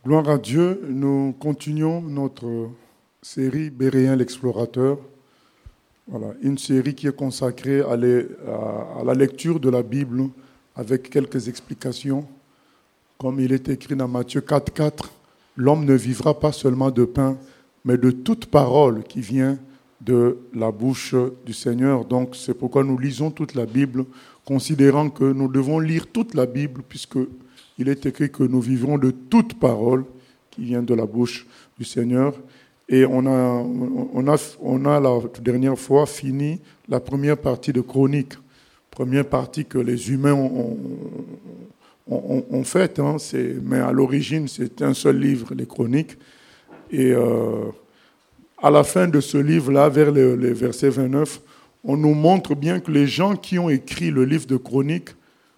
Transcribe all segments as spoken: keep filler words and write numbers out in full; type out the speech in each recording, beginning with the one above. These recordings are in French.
Gloire à Dieu, nous continuons notre série Béréen l'explorateur. Voilà, une série qui est consacrée à, les, à, à la lecture de la Bible avec quelques explications. Comme il est écrit dans Matthieu quatre, quatre, l'homme ne vivra pas seulement de pain, mais de toute parole qui vient de la bouche du Seigneur. Donc c'est pourquoi nous lisons toute la Bible, considérant que nous devons lire toute la Bible, puisque il est écrit que nous vivrons de toute parole qui vient de la bouche du Seigneur. Et on a, on a, on a la dernière fois fini la première partie de Chroniques. Première partie que les humains ont, ont, ont, ont faite. Hein, c'est, mais à l'origine, c'est un seul livre, les Chroniques. Et euh, à la fin de ce livre-là, vers les, les versets vingt-neuf, on nous montre bien que les gens qui ont écrit le livre de Chroniques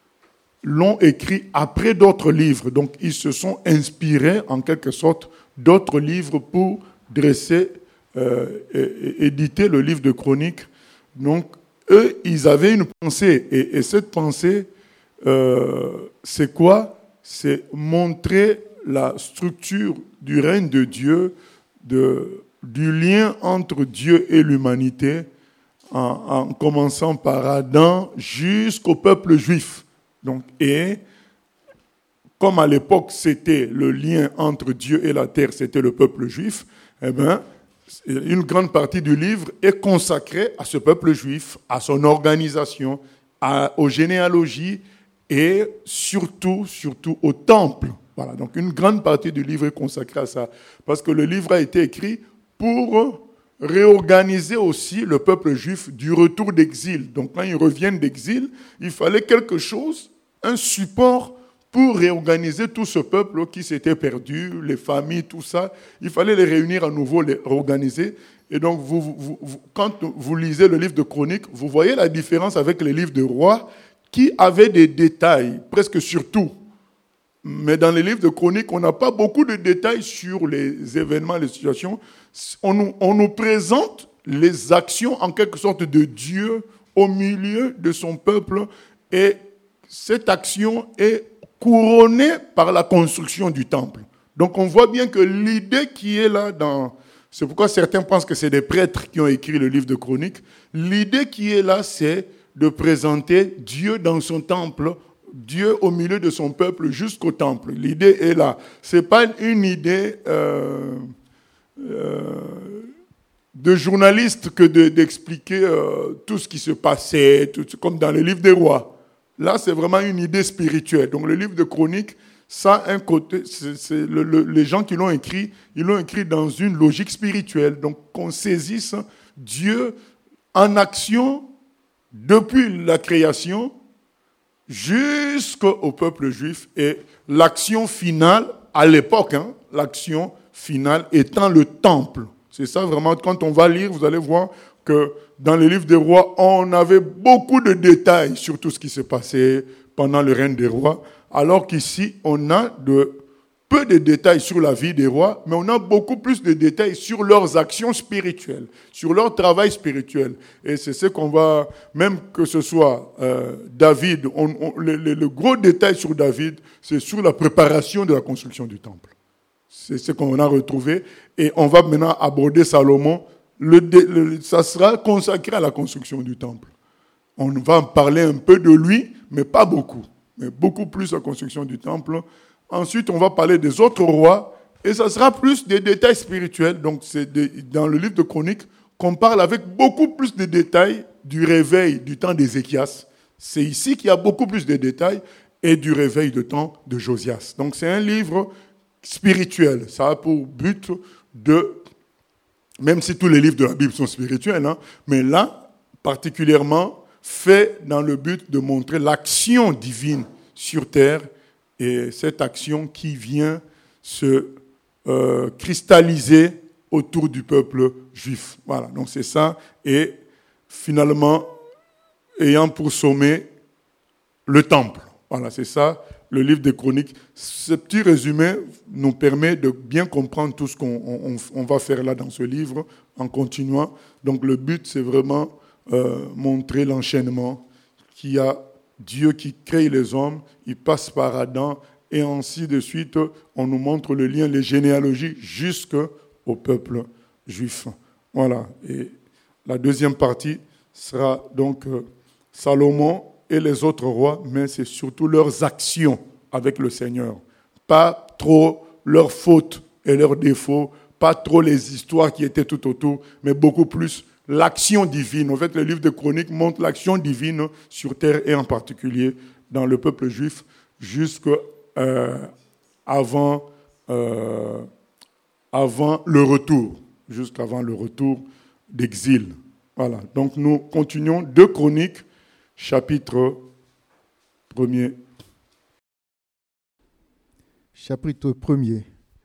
l'ont écrit après d'autres livres. Donc, ils se sont inspirés, en quelque sorte, d'autres livres pour dresser, euh, et, et, éditer le livre de Chroniques. Donc, eux, ils avaient une pensée. Et, et cette pensée, euh, c'est quoi ? C'est montrer la structure du règne de Dieu, de, du lien entre Dieu et l'humanité, en, en commençant par Adam jusqu'au peuple juif. Donc, et comme à l'époque, c'était le lien entre Dieu et la terre, c'était le peuple juif, eh bien, une grande partie du livre est consacrée à ce peuple juif, à son organisation, à, aux généalogies et surtout, surtout au temple. Voilà, donc une grande partie du livre est consacrée à ça. Parce que le livre a été écrit pour réorganiser aussi le peuple juif du retour d'exil. Donc quand ils reviennent d'exil, il fallait quelque chose, un support pour réorganiser tout ce peuple qui s'était perdu, les familles, tout ça. Il fallait les réunir à nouveau, les réorganiser. Et donc vous, vous, vous, quand vous lisez le livre de Chroniques, vous voyez la différence avec les livres de rois qui avaient des détails, presque sur tout. Mais dans les livres de Chroniques, on n'a pas beaucoup de détails sur les événements, les situations. On nous, on nous présente les actions, en quelque sorte, de Dieu au milieu de son peuple. Et cette action est couronnée par la construction du temple. Donc on voit bien que l'idée qui est là, dans, c'est pourquoi certains pensent que c'est des prêtres qui ont écrit le livre de Chroniques, l'idée qui est là, c'est de présenter Dieu dans son temple, Dieu au milieu de son peuple jusqu'au temple. L'idée est là. Ce n'est pas une idée euh, euh, de journaliste que de, d'expliquer euh, tout ce qui se passait, tout, comme dans le livre des rois. Là, c'est vraiment une idée spirituelle. Donc le livre de Chroniques, ça a un côté, c'est, c'est le, le, les gens qui l'ont écrit, ils l'ont écrit dans une logique spirituelle. Donc qu'on saisisse Dieu en action depuis la création jusqu'au peuple juif, et l'action finale, à l'époque, hein, l'action finale étant le temple. C'est ça vraiment, quand on va lire, vous allez voir que dans les livres des rois, on avait beaucoup de détails sur tout ce qui s'est passé pendant le règne des rois, alors qu'ici, on a de, peu de détails sur la vie des rois, mais on a beaucoup plus de détails sur leurs actions spirituelles, sur leur travail spirituel. Et c'est ce qu'on va, même que ce soit euh, David, on, on, le, le, le gros détail sur David, c'est sur la préparation de la construction du temple. C'est ce qu'on a retrouvé. Et on va maintenant aborder Salomon. Le, le, ça sera consacré à la construction du temple. On va parler un peu de lui, mais pas beaucoup. Mais beaucoup plus la construction du temple. Ensuite, on va parler des autres rois, et ça sera plus des détails spirituels. Donc, c'est de, dans le livre de Chroniques qu'on parle avec beaucoup plus de détails du réveil du temps d'Ézéchias. C'est ici qu'il y a beaucoup plus de détails, et du réveil du temps de Josias. Donc, c'est un livre spirituel. Ça a pour but de, même si tous les livres de la Bible sont spirituels, hein, mais là, particulièrement, fait dans le but de montrer l'action divine sur terre, et cette action qui vient se euh, cristalliser autour du peuple juif. Voilà, donc c'est ça. Et finalement, ayant pour sommet le temple. Voilà, c'est ça, le livre des Chroniques. Ce petit résumé nous permet de bien comprendre tout ce qu'on on, on va faire là dans ce livre en continuant. Donc le but, c'est vraiment euh, montrer l'enchaînement qu'il y a Dieu qui crée les hommes, il passe par Adam et ainsi de suite, on nous montre le lien, les généalogies jusqu'au peuple juif. Voilà. Et la deuxième partie sera donc Salomon et les autres rois, mais c'est surtout leurs actions avec le Seigneur. Pas trop leurs fautes et leurs défauts, pas trop les histoires qui étaient tout autour, mais beaucoup plus l'action divine. En fait, le livre de Chroniques montre l'action divine sur terre et en particulier dans le peuple juif jusqu'à Euh, avant, euh, avant le retour, jusqu'avant le retour d'exil. Voilà. Donc nous continuons deux Chroniques, chapitre premier. Chapitre premier.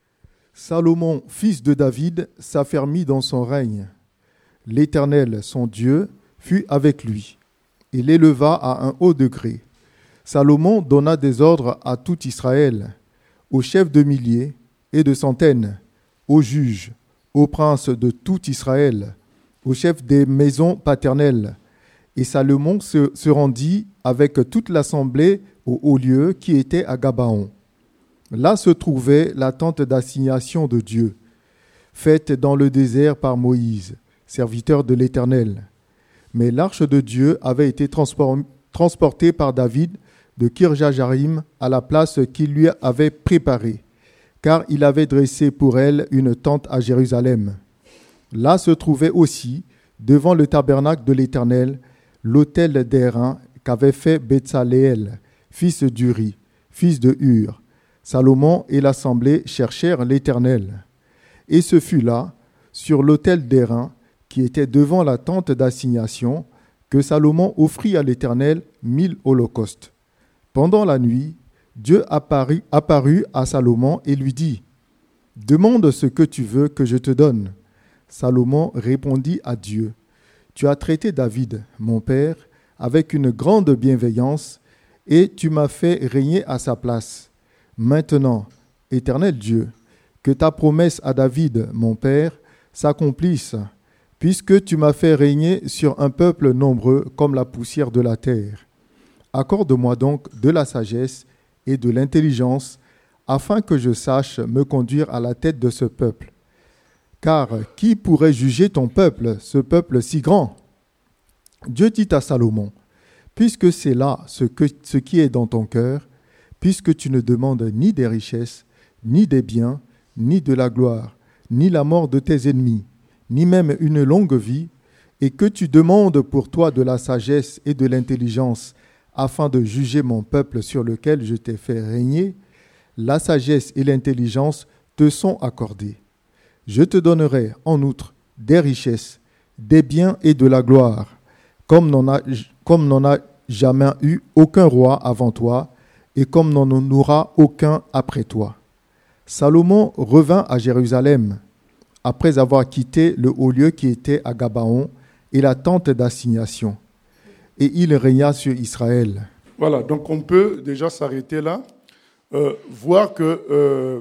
Salomon, fils de David, s'affermit dans son règne. L'Éternel, son Dieu, fut avec lui. Il l'éleva à un haut degré. Salomon donna des ordres à tout Israël, aux chefs de milliers et de centaines, aux juges, aux princes de tout Israël, aux chefs des maisons paternelles. Et Salomon se, se rendit avec toute l'assemblée au haut lieu qui était à Gabaon. Là se trouvait la tente d'assignation de Dieu, faite dans le désert par Moïse, serviteur de l'Éternel. Mais l'arche de Dieu avait été transpor- transportée par David de Kirjajarim à la place qu'il lui avait préparée, car il avait dressé pour elle une tente à Jérusalem. Là se trouvait aussi, devant le tabernacle de l'Éternel, l'autel d'airain qu'avait fait Betsaléel, fils d'Uri, fils de Hur. Salomon et l'assemblée cherchèrent l'Éternel. Et ce fut là, sur l'autel d'airain, qui était devant la tente d'assignation, que Salomon offrit à l'Éternel mille holocaustes. Pendant la nuit, Dieu apparut, apparut à Salomon et lui dit « Demande ce que tu veux que je te donne. » Salomon répondit à Dieu « Tu as traité David, mon père, avec une grande bienveillance, et tu m'as fait régner à sa place. Maintenant, Éternel Dieu, que ta promesse à David, mon père, s'accomplisse, puisque tu m'as fait régner sur un peuple nombreux comme la poussière de la terre. Accorde-moi donc de la sagesse et de l'intelligence, afin que je sache me conduire à la tête de ce peuple. Car qui pourrait juger ton peuple, ce peuple si grand ? Dieu dit à Salomon, puisque c'est là ce, que, ce qui est dans ton cœur, puisque tu ne demandes ni des richesses, ni des biens, ni de la gloire, ni la mort de tes ennemis, ni même une longue vie, et que tu demandes pour toi de la sagesse et de l'intelligence, afin de juger mon peuple sur lequel je t'ai fait régner, la sagesse et l'intelligence te sont accordées. Je te donnerai en outre des richesses, des biens et de la gloire, comme n'en a, comme n'en a jamais eu aucun roi avant toi, et comme n'en aura aucun après toi. Salomon revint à Jérusalem, après avoir quitté le haut lieu qui était à Gabaon et la tente d'assignation. Et il régna sur Israël. Voilà, donc on peut déjà s'arrêter là, euh, voir que euh,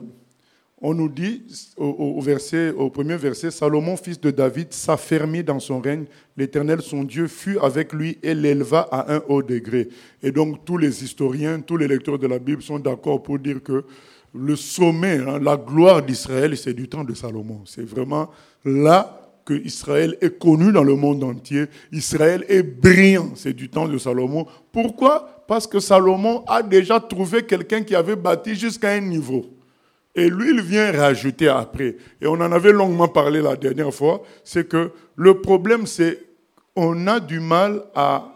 on nous dit au, au, verset, au premier verset, Salomon, fils de David, s'affermit dans son règne. L'Éternel, son Dieu, fut avec lui et l'éleva à un haut degré. Et donc tous les historiens, tous les lecteurs de la Bible sont d'accord pour dire que le sommet, hein, la gloire d'Israël, c'est du temps de Salomon. C'est vraiment là que Israël est connu dans le monde entier. Israël est brillant, c'est du temps de Salomon. Pourquoi ? Parce que Salomon a déjà trouvé quelqu'un qui avait bâti jusqu'à un niveau. Et lui, il vient rajouter après. Et on en avait longuement parlé la dernière fois. C'est que le problème, c'est qu'on a du mal à,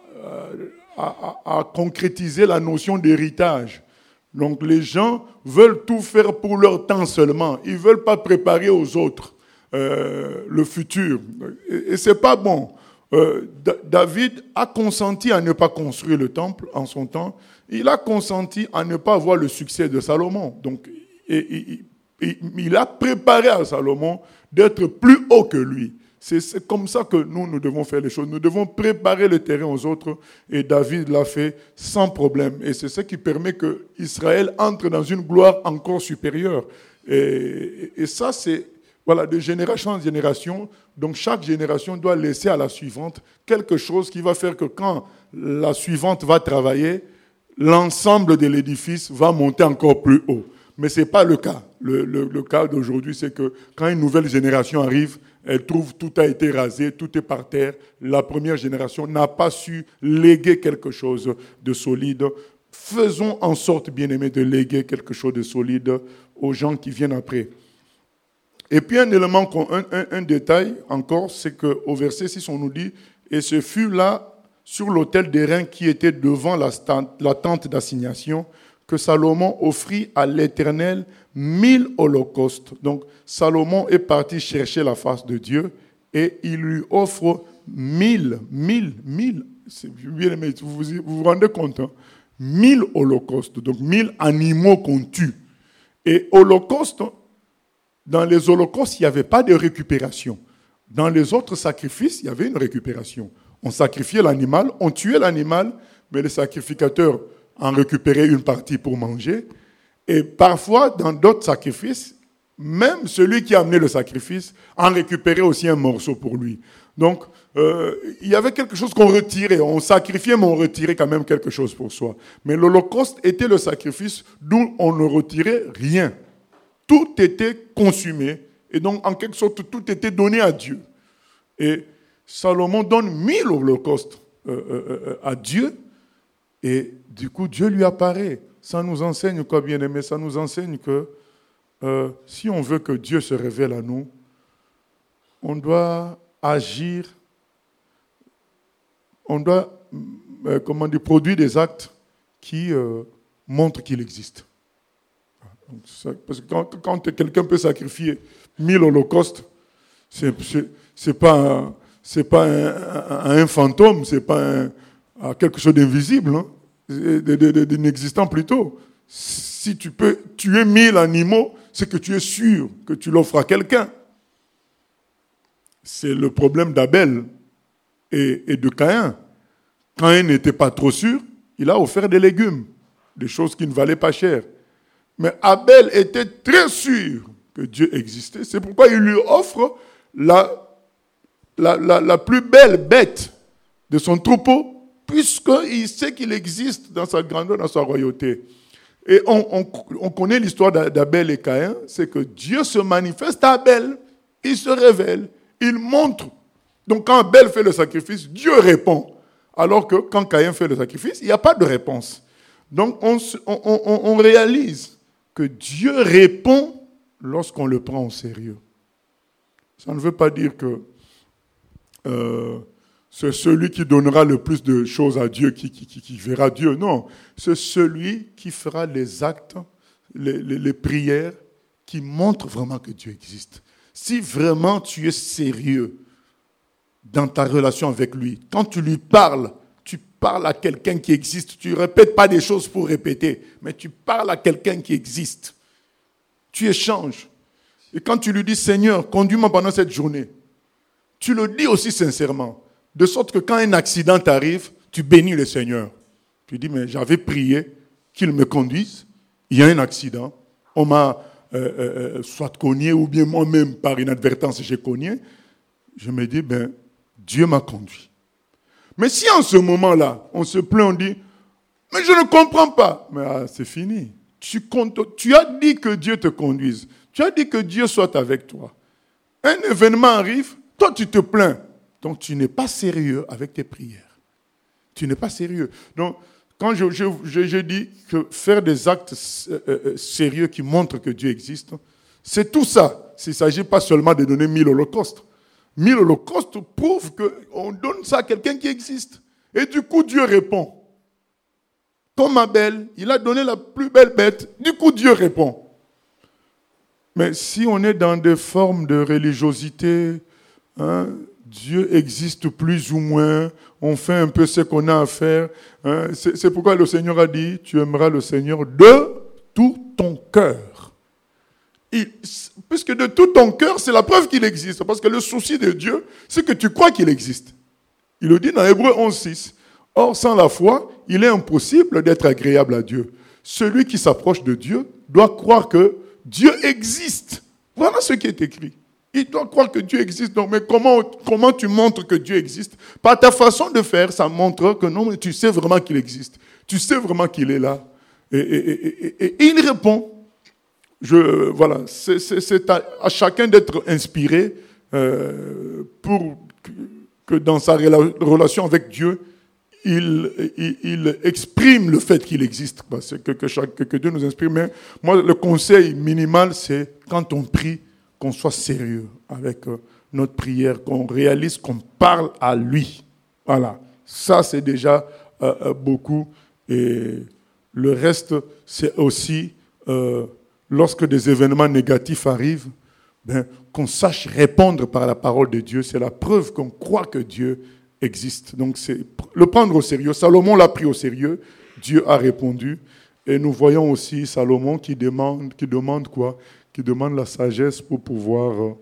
à, à, à concrétiser la notion d'héritage. Donc les gens veulent tout faire pour leur temps seulement. Ils ne veulent pas préparer aux autres euh, le futur. Et, et ce n'est pas bon. Euh, D- David a consenti à ne pas construire le temple en son temps. Il a consenti à ne pas avoir le succès de Salomon. Donc et, et, et, il a préparé à Salomon d'être plus haut que lui. C'est, c'est comme ça que nous, nous devons faire les choses. Nous devons préparer le terrain aux autres. Et David l'a fait sans problème. Et c'est ce qui permet que Israël entre dans une gloire encore supérieure. Et, et ça, c'est voilà, de génération en génération. Donc chaque génération doit laisser à la suivante quelque chose qui va faire que quand la suivante va travailler, l'ensemble de l'édifice va monter encore plus haut. Mais ce n'est pas le cas. Le, le, le cas d'aujourd'hui, c'est que quand une nouvelle génération arrive, elle trouve tout a été rasé, tout est par terre. La première génération n'a pas su léguer quelque chose de solide. Faisons en sorte, bien-aimés, de léguer quelque chose de solide aux gens qui viennent après. Et puis un élément, un, un, un détail encore, c'est qu'au verset six, on nous dit « Et ce fut là, sur l'autel d'airain qui était devant la, la tente d'assignation, que Salomon offrit à l'Éternel mille holocaustes. » Donc Salomon est parti chercher la face de Dieu et il lui offre mille, mille, mille, c'est bien aimé, vous, vous vous rendez compte, hein? Mille holocaustes, donc mille animaux qu'on tue. Et holocauste, dans les holocaustes, il n'y avait pas de récupération. Dans les autres sacrifices, il y avait une récupération. On sacrifiait l'animal, on tuait l'animal, mais le sacrificateur en récupérait une partie pour manger. Et parfois, dans d'autres sacrifices, même celui qui a amené le sacrifice en récupérait aussi un morceau pour lui. Donc, euh, il y avait quelque chose qu'on retirait. On sacrifiait, mais on retirait quand même quelque chose pour soi. Mais l'Holocauste était le sacrifice d'où on ne retirait rien. Tout était consumé. Et donc, en quelque sorte, tout était donné à Dieu. Et Salomon donne mille holocaustes euh, euh, à Dieu. Et du coup, Dieu lui apparaît. Ça nous enseigne quoi, bien-aimé? Ça nous enseigne que euh, si on veut que Dieu se révèle à nous, on doit agir, on doit euh, comment dire, produire des actes qui euh, montrent qu'il existe. Donc, ça, parce que quand, quand quelqu'un peut sacrifier mille holocaustes, c'est, c'est, c'est pas, un, c'est pas un, un, un fantôme, c'est pas un, quelque chose d'invisible, hein, d'inexistant plutôt. Si tu peux tuer mille animaux, c'est que tu es sûr que tu l'offres à quelqu'un. C'est le problème d'Abel et, et de Caïn. Caïn n'était pas trop sûr, il a offert des légumes, des choses qui ne valaient pas cher. Mais Abel était très sûr que Dieu existait. C'est pourquoi il lui offre la, la, la, la plus belle bête de son troupeau, puisqu'il sait qu'il existe dans sa grandeur, dans sa royauté. Et on, on, on connaît l'histoire d'Abel et Caïn, c'est que Dieu se manifeste à Abel, il se révèle, il montre. Donc quand Abel fait le sacrifice, Dieu répond. Alors que quand Caïn fait le sacrifice, il n'y a pas de réponse. Donc on, on, on, on réalise que Dieu répond lorsqu'on le prend au sérieux. Ça ne veut pas dire que euh, c'est celui qui donnera le plus de choses à Dieu qui, qui, qui, qui verra Dieu. Non, c'est celui qui fera les actes, les, les, les prières qui montrent vraiment que Dieu existe. Si vraiment tu es sérieux dans ta relation avec lui, quand tu lui parles, tu parles à quelqu'un qui existe. Tu ne répètes pas des choses pour répéter, mais tu parles à quelqu'un qui existe. Tu échanges. Et quand tu lui dis, Seigneur, conduis-moi pendant cette journée, tu le dis aussi sincèrement. De sorte que quand un accident t'arrive, tu bénis le Seigneur. Tu dis, mais j'avais prié qu'il me conduise. Il y a un accident. On m'a euh, euh, soit cogné ou bien moi-même par inadvertance j'ai cogné. Je me dis, ben, Dieu m'a conduit. Mais si en ce moment-là, on se plaint, on dit, mais je ne comprends pas. Mais ah, c'est fini. Tu, comptes, tu as dit que Dieu te conduise. Tu as dit que Dieu soit avec toi. Un événement arrive, toi tu te plains. Donc, tu n'es pas sérieux avec tes prières. Tu n'es pas sérieux. Donc, quand je, je, je, je dis que faire des actes euh, sérieux qui montrent que Dieu existe, c'est tout ça. Il ne s'agit pas seulement de donner mille holocaustes. Mille holocaustes prouvent qu'on donne ça à quelqu'un qui existe. Et du coup, Dieu répond. Comme Abel, il a donné la plus belle bête. Du coup, Dieu répond. Mais si on est dans des formes de religiosité, hein, Dieu existe plus ou moins, on fait un peu ce qu'on a à faire. Hein. C'est, c'est pourquoi le Seigneur a dit, tu aimeras le Seigneur de tout ton cœur. Il, puisque de tout ton cœur, c'est la preuve qu'il existe. Parce que le souci de Dieu, c'est que tu crois qu'il existe. Il le dit dans Hébreux onze six. Or, sans la foi, il est impossible d'être agréable à Dieu. Celui qui s'approche de Dieu doit croire que Dieu existe. Voilà ce qui est écrit. Il doit croire que Dieu existe. Donc, mais comment, comment tu montres que Dieu existe? Par ta façon de faire, ça montre que non, mais tu sais vraiment qu'il existe. Tu sais vraiment qu'il est là. Et, et, et, et, et il répond. Je, voilà, c'est, c'est, c'est à, à chacun d'être inspiré euh, pour que, que dans sa relation avec Dieu, il, il, il exprime le fait qu'il existe. C'est que, que, chaque, que, que Dieu nous inspire. Mais moi, le conseil minimal, c'est quand on prie, qu'on soit sérieux avec euh, notre prière, qu'on réalise qu'on parle à lui. Voilà, ça c'est déjà euh, beaucoup. Et le reste, c'est aussi, euh, lorsque des événements négatifs arrivent, ben, qu'on sache répondre par la parole de Dieu. C'est la preuve qu'on croit que Dieu existe. Donc c'est le prendre au sérieux. Salomon l'a pris au sérieux, Dieu a répondu. Et nous voyons aussi Salomon qui demande, qui demande quoi ? Qui demande la sagesse pour pouvoir euh,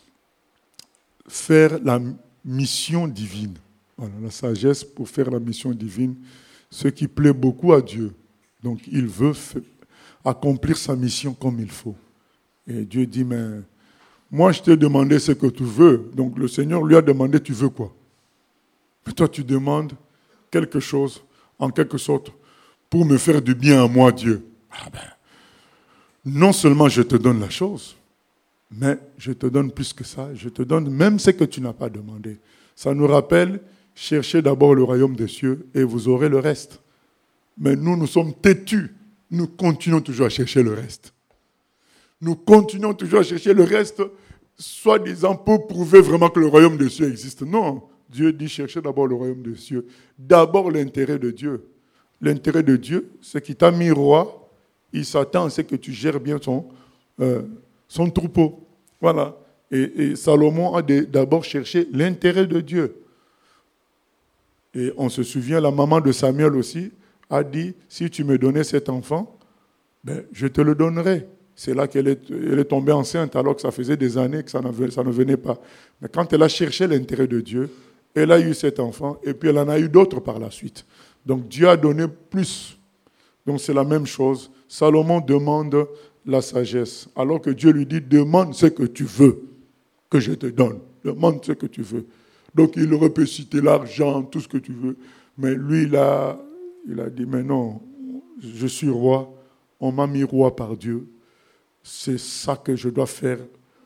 faire la mission divine. Voilà, la sagesse pour faire la mission divine, ce qui plaît beaucoup à Dieu. Donc il veut f- accomplir sa mission comme il faut. Et Dieu dit, mais moi je t'ai demandé ce que tu veux. Donc le Seigneur lui a demandé, tu veux quoi ? Mais toi tu demandes quelque chose, en quelque sorte, pour me faire du bien à moi, Dieu. Ah ben, non seulement je te donne la chose, mais je te donne plus que ça. Je te donne même ce que tu n'as pas demandé. Ça nous rappelle, cherchez d'abord le royaume des cieux et vous aurez le reste. Mais nous, nous sommes têtus. Nous continuons toujours à chercher le reste. Nous continuons toujours à chercher le reste, soi-disant pour prouver vraiment que le royaume des cieux existe. Non, Dieu dit cherchez d'abord le royaume des cieux. D'abord l'intérêt de Dieu. L'intérêt de Dieu, c'est qu'il t'a mis roi. Il s'attend à ce que tu gères bien son, euh, son troupeau. Voilà. Et, et Salomon a d'abord cherché l'intérêt de Dieu. Et on se souvient, la maman de Samuel aussi a dit, si tu me donnais cet enfant, ben, je te le donnerai. C'est là qu'elle est, elle est tombée enceinte, alors que ça faisait des années que ça, ça ne venait pas. Mais quand elle a cherché l'intérêt de Dieu, elle a eu cet enfant, et puis elle en a eu d'autres par la suite. Donc Dieu a donné plus. Donc c'est la même chose. Salomon demande la sagesse, alors que Dieu lui dit, demande ce que tu veux, que je te donne. Demande ce que tu veux. Donc il aurait pu citer l'argent, tout ce que tu veux. Mais lui, il a, il a dit, mais non, je suis roi, on m'a mis roi par Dieu. C'est ça que je dois faire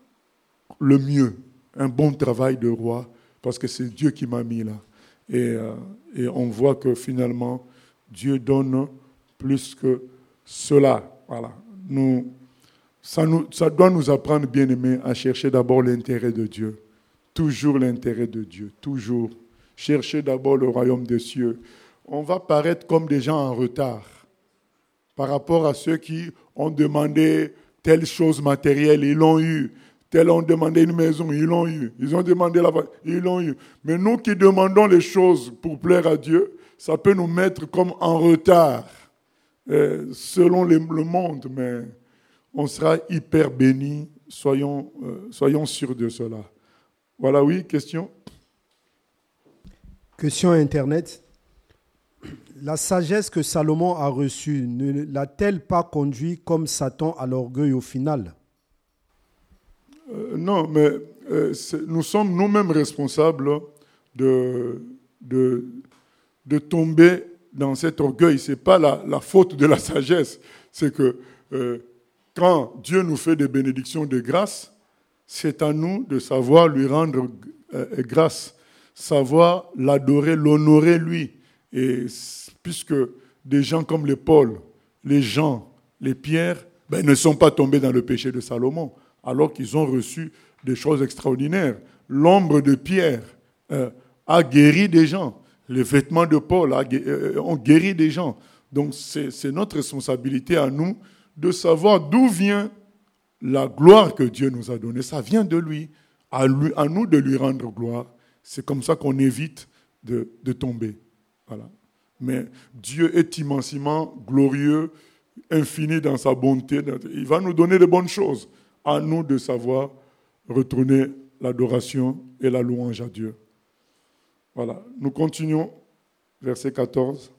le mieux, un bon travail de roi, parce que c'est Dieu qui m'a mis là. Et, euh, et on voit que finalement, Dieu donne plus que cela. Voilà. Nous, ça, nous, ça doit nous apprendre, bien-aimés, à chercher d'abord l'intérêt de Dieu. Toujours l'intérêt de Dieu, toujours. Chercher d'abord le royaume des cieux. On va paraître comme des gens en retard par rapport à ceux qui ont demandé telle chose matérielle, ils l'ont eu. Tels ont demandé une maison, ils l'ont eu. Ils ont demandé la voiture, ils l'ont eu. Mais nous qui demandons les choses pour plaire à Dieu, ça peut nous mettre comme en retard, euh, selon les, le monde, mais on sera hyper bénis, soyons, euh, soyons sûrs de cela. Voilà, oui, question ? Question Internet. La sagesse que Salomon a reçue ne l'a-t-elle pas conduit comme Satan à l'orgueil au final ? euh, Non, mais euh, nous sommes nous-mêmes responsables de, de, de tomber dans cet orgueil. Ce n'est pas la, la faute de la sagesse. C'est que euh, quand Dieu nous fait des bénédictions de grâce, c'est à nous de savoir lui rendre euh, grâce, savoir l'adorer, l'honorer lui. Et puisque des gens comme les Paul, les Jean, les Pierre, ben, ne sont pas tombés dans le péché de Salomon, alors qu'ils ont reçu des choses extraordinaires. L'ombre de Pierre euh, a guéri des gens. Les vêtements de Paul a, euh, ont guéri des gens. Donc c'est, c'est notre responsabilité à nous de savoir d'où vient la gloire que Dieu nous a donnée. Ça vient de lui. À, lui, à nous de lui rendre gloire. C'est comme ça qu'on évite de, de tomber. Voilà. Mais Dieu est immensément glorieux, infini dans sa bonté. Il va nous donner de bonnes choses. À nous de savoir retourner l'adoration et la louange à Dieu. Voilà. Nous continuons. Verset quatorze.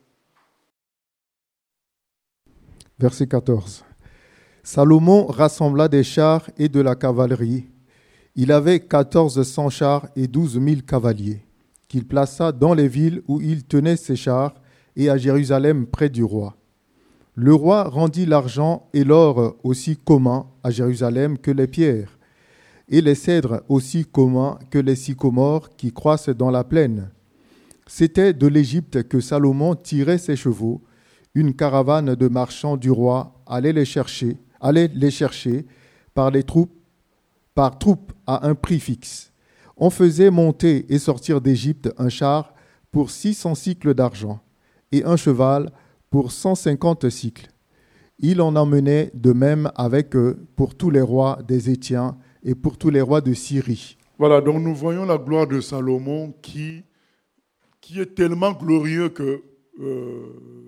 Verset quatorze. Salomon rassembla des chars et de la cavalerie. Il avait quatorze cents chars et douze mille cavaliers, qu'il plaça dans les villes où il tenait ses chars et à Jérusalem près du roi. Le roi rendit l'argent et l'or aussi communs à Jérusalem que les pierres, et les cèdres aussi communs que les sycomores qui croissent dans la plaine. C'était de l'Égypte que Salomon tirait ses chevaux. Une caravane de marchands du roi allait les chercher, allait les chercher par les troupes, par troupes à un prix fixe. On faisait monter et sortir d'Égypte un char pour six cents cycles d'argent et un cheval pour cent cinquante cycles. Il en emmenait de même avec eux pour tous les rois des Étiens et pour tous les rois de Syrie. Voilà, donc nous voyons la gloire de Salomon qui, qui est tellement glorieux que euh,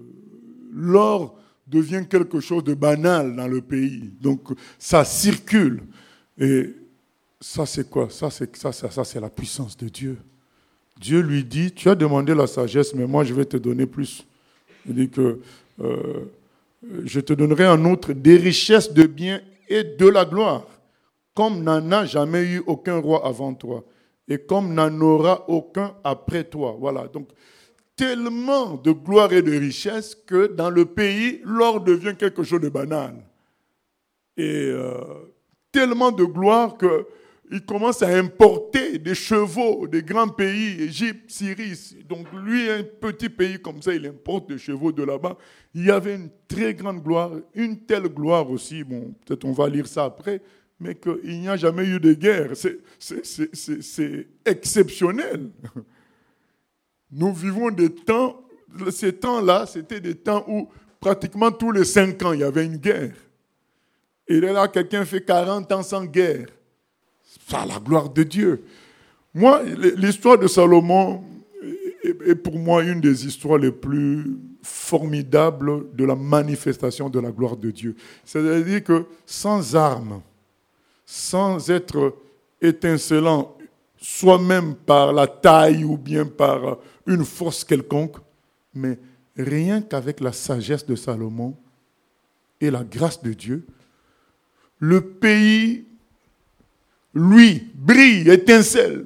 l'or devient quelque chose de banal dans le pays. Donc ça circule. Et ça c'est quoi ? Ça c'est, ça, ça, ça, c'est la puissance de Dieu. Dieu lui dit, tu as demandé la sagesse, mais moi je vais te donner plus. Il dit que euh, je te donnerai en outre des richesses de biens et de la gloire, comme n'en a jamais eu aucun roi avant toi, et comme n'en aura aucun après toi. Voilà, donc tellement de gloire et de richesse que dans le pays, l'or devient quelque chose de banal. Et euh, tellement de gloire qu'il commence à importer des chevaux des grands pays, Égypte, Syrie. Donc lui, un petit pays comme ça, il importe des chevaux de là-bas. Il y avait une très grande gloire, une telle gloire aussi, bon, peut-être on va lire ça après, mais qu'il n'y a jamais eu de guerre. C'est, c'est, c'est, c'est, c'est exceptionnel. Nous vivons des temps, ces temps-là, c'était des temps où pratiquement tous les cinq ans, il y avait une guerre. Et là, quelqu'un fait quarante ans sans guerre. Ça, la gloire de Dieu. Moi, l'histoire de Salomon est pour moi une des histoires les plus formidables de la manifestation de la gloire de Dieu. C'est-à-dire que sans armes, sans être étincelant, soi-même par la taille ou bien par une force quelconque, mais rien qu'avec la sagesse de Salomon et la grâce de Dieu, le pays, lui, brille, étincelle.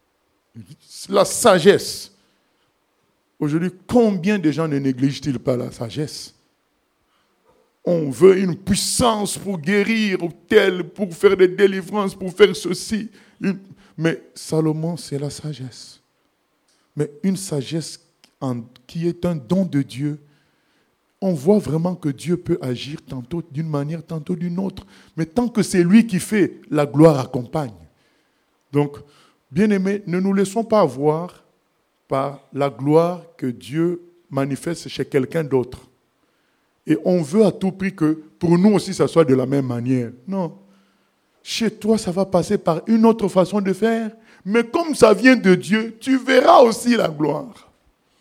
La sagesse. Aujourd'hui, combien de gens ne négligent-ils pas la sagesse ? On veut une puissance pour guérir, ou telle, pour faire des délivrances, pour faire ceci. Une... Mais Salomon, c'est la sagesse. Mais une sagesse en... qui est un don de Dieu. On voit vraiment que Dieu peut agir tantôt d'une manière, tantôt d'une autre. Mais tant que c'est lui qui fait, la gloire accompagne. Donc, bien-aimés, ne nous laissons pas avoir par la gloire que Dieu manifeste chez quelqu'un d'autre. Et on veut à tout prix que pour nous aussi, ça soit de la même manière. Non. Chez toi, ça va passer par une autre façon de faire. Mais comme ça vient de Dieu, tu verras aussi la gloire.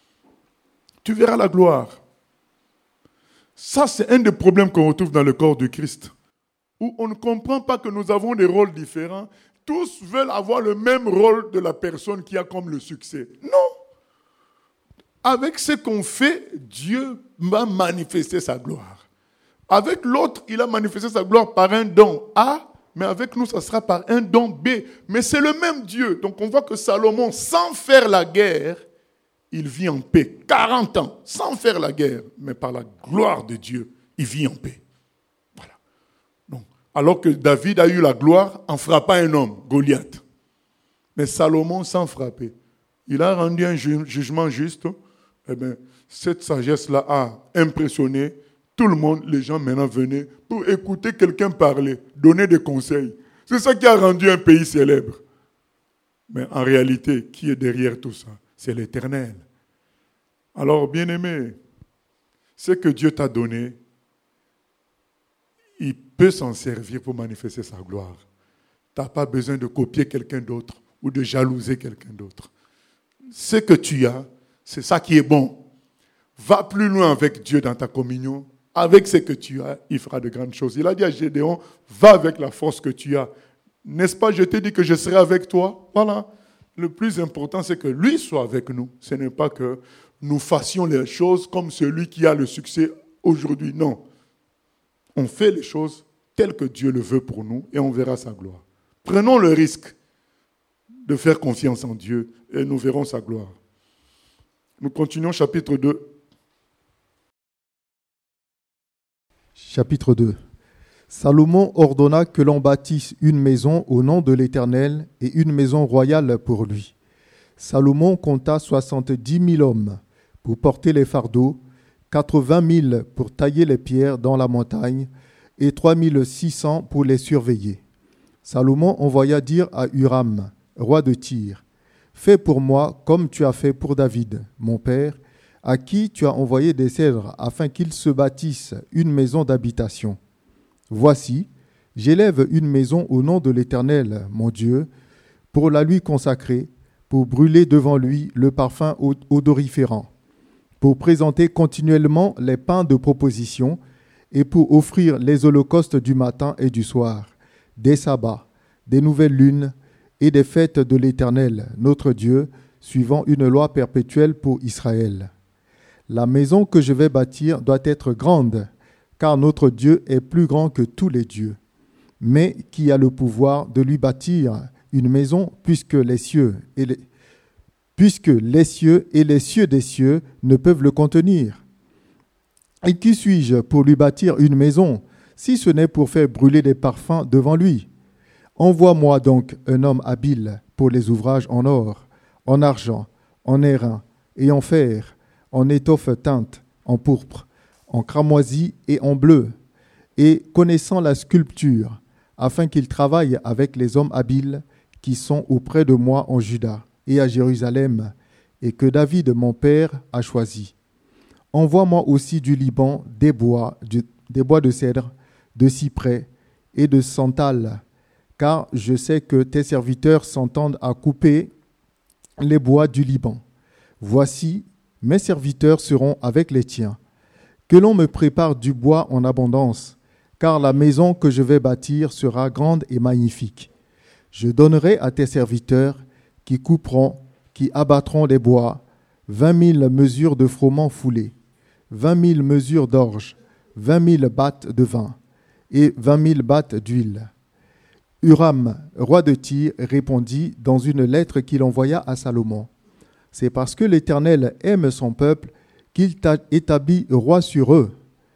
Tu verras la gloire. Ça, c'est un des problèmes qu'on retrouve dans le corps de Christ, où on ne comprend pas que nous avons des rôles différents. Tous veulent avoir le même rôle de la personne qui a comme le succès. Non. Avec ce qu'on fait, Dieu va manifester sa gloire. Avec l'autre, il a manifesté sa gloire par un don A, mais avec nous, ça sera par un don B. Mais c'est le même Dieu. Donc on voit que Salomon, sans faire la guerre, il vit en paix. quarante ans, sans faire la guerre, mais par la gloire de Dieu, il vit en paix. Voilà. Donc, alors que David a eu la gloire en frappant un homme, Goliath. Mais Salomon, sans frapper, il a rendu un ju- jugement juste. Eh bien, cette sagesse-là a impressionné tout le monde. Les gens maintenant venaient pour écouter quelqu'un parler, donner des conseils. C'est ça qui a rendu un pays célèbre. Mais en réalité, qui est derrière tout ça ? C'est l'Éternel. Alors, bien-aimé, ce que Dieu t'a donné, il peut s'en servir pour manifester sa gloire. Tu n'as pas besoin de copier quelqu'un d'autre ou de jalouser quelqu'un d'autre. Ce que tu as, c'est ça qui est bon. Va plus loin avec Dieu dans ta communion. Avec ce que tu as, il fera de grandes choses. Il a dit à Gédéon, va avec la force que tu as. N'est-ce pas, je t'ai dit que je serai avec toi? Voilà. Le plus important, c'est que lui soit avec nous. Ce n'est pas que nous fassions les choses comme celui qui a le succès aujourd'hui. Non. On fait les choses telles que Dieu le veut pour nous et on verra sa gloire. Prenons le risque de faire confiance en Dieu et nous verrons sa gloire. Nous continuons chapitre deux. Chapitre deux. Salomon ordonna que l'on bâtisse une maison au nom de l'Éternel et une maison royale pour lui. Salomon compta soixante-dix mille hommes pour porter les fardeaux, quatre-vingt mille pour tailler les pierres dans la montagne et trois mille six cents pour les surveiller. Salomon envoya dire à Huram, roi de Tyr, « Fais pour moi comme tu as fait pour David, mon père, à qui tu as envoyé des cèdres afin qu'il se bâtisse une maison d'habitation. Voici, j'élève une maison au nom de l'Éternel, mon Dieu, pour la lui consacrer, pour brûler devant lui le parfum odoriférant, pour présenter continuellement les pains de proposition et pour offrir les holocaustes du matin et du soir, des sabbats, des nouvelles lunes et des fêtes de l'Éternel, notre Dieu, suivant une loi perpétuelle pour Israël. La maison que je vais bâtir doit être grande, car notre Dieu est plus grand que tous les dieux. Mais qui a le pouvoir de lui bâtir une maison, puisque les cieux et les, puisque les cieux et les cieux des cieux ne peuvent le contenir? Et qui suis-je pour lui bâtir une maison, si ce n'est pour faire brûler des parfums devant lui? Envoie-moi donc un homme habile pour les ouvrages en or, en argent, en airain et en fer, en étoffe teinte, en pourpre, en cramoisi et en bleu, et connaissant la sculpture, afin qu'il travaille avec les hommes habiles qui sont auprès de moi en Juda et à Jérusalem, et que David, mon père, a choisi. Envoie-moi aussi du Liban des bois, du, des bois de cèdre, de cyprès et de santal, car je sais que tes serviteurs s'entendent à couper les bois du Liban. Voici, mes serviteurs seront avec les tiens. Que l'on me prépare du bois en abondance, car la maison que je vais bâtir sera grande et magnifique. Je donnerai à tes serviteurs qui couperont, qui abattront les bois, vingt mille mesures de froment foulé, vingt mille mesures d'orge, vingt mille battes de vin et vingt mille battes d'huile. Huram, roi de Tyr, répondit dans une lettre qu'il envoya à Salomon. C'est parce que l'Éternel aime son peuple qu'il t'a établi roi sur eux.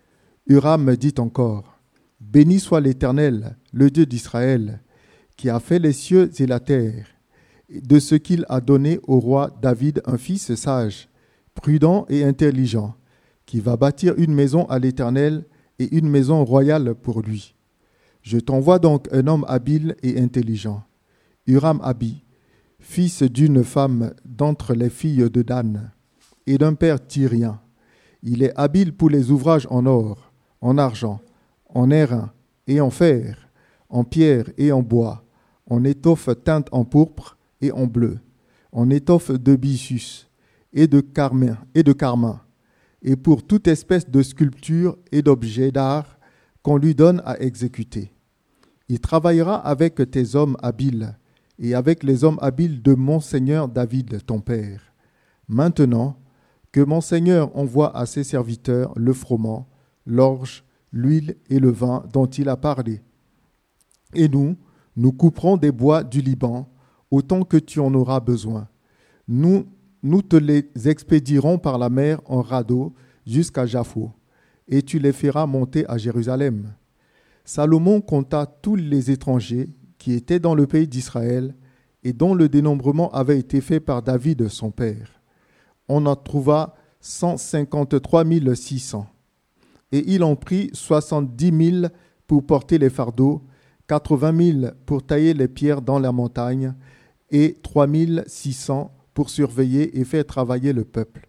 Huram dit encore, « Béni soit l'Éternel, le Dieu d'Israël, qui a fait les cieux et la terre, de ce qu'il a donné au roi David un fils sage, prudent et intelligent, qui va bâtir une maison à l'Éternel et une maison royale pour lui. Je t'envoie donc un homme habile et intelligent, Huram-Abi, fils d'une femme d'entre les filles de Dan, et d'un père tyrien. Il est habile pour les ouvrages en or, en argent, en airain et en fer, en pierre et en bois, en étoffe teinte en pourpre et en bleu, en étoffe de byssus et de carmin, et de carmin, et pour toute espèce de sculpture et d'objet d'art qu'on lui donne à exécuter. Il travaillera avec tes hommes habiles et avec les hommes habiles de mon Seigneur David, ton père. Maintenant, que mon Seigneur envoie à ses serviteurs le froment, l'orge, l'huile et le vin dont il a parlé. Et nous, nous couperons des bois du Liban, autant que tu en auras besoin. Nous, nous te les expédierons par la mer en radeau jusqu'à Jaffo, et tu les feras monter à Jérusalem. Salomon compta tous les étrangers qui étaient dans le pays d'Israël et dont le dénombrement avait été fait par David, son père. On en trouva cent cinquante-trois mille six cents. Et il en prit soixante-dix mille pour porter les fardeaux, quatre-vingt mille pour tailler les pierres dans la montagne, et trois mille six cents pour surveiller et faire travailler le peuple.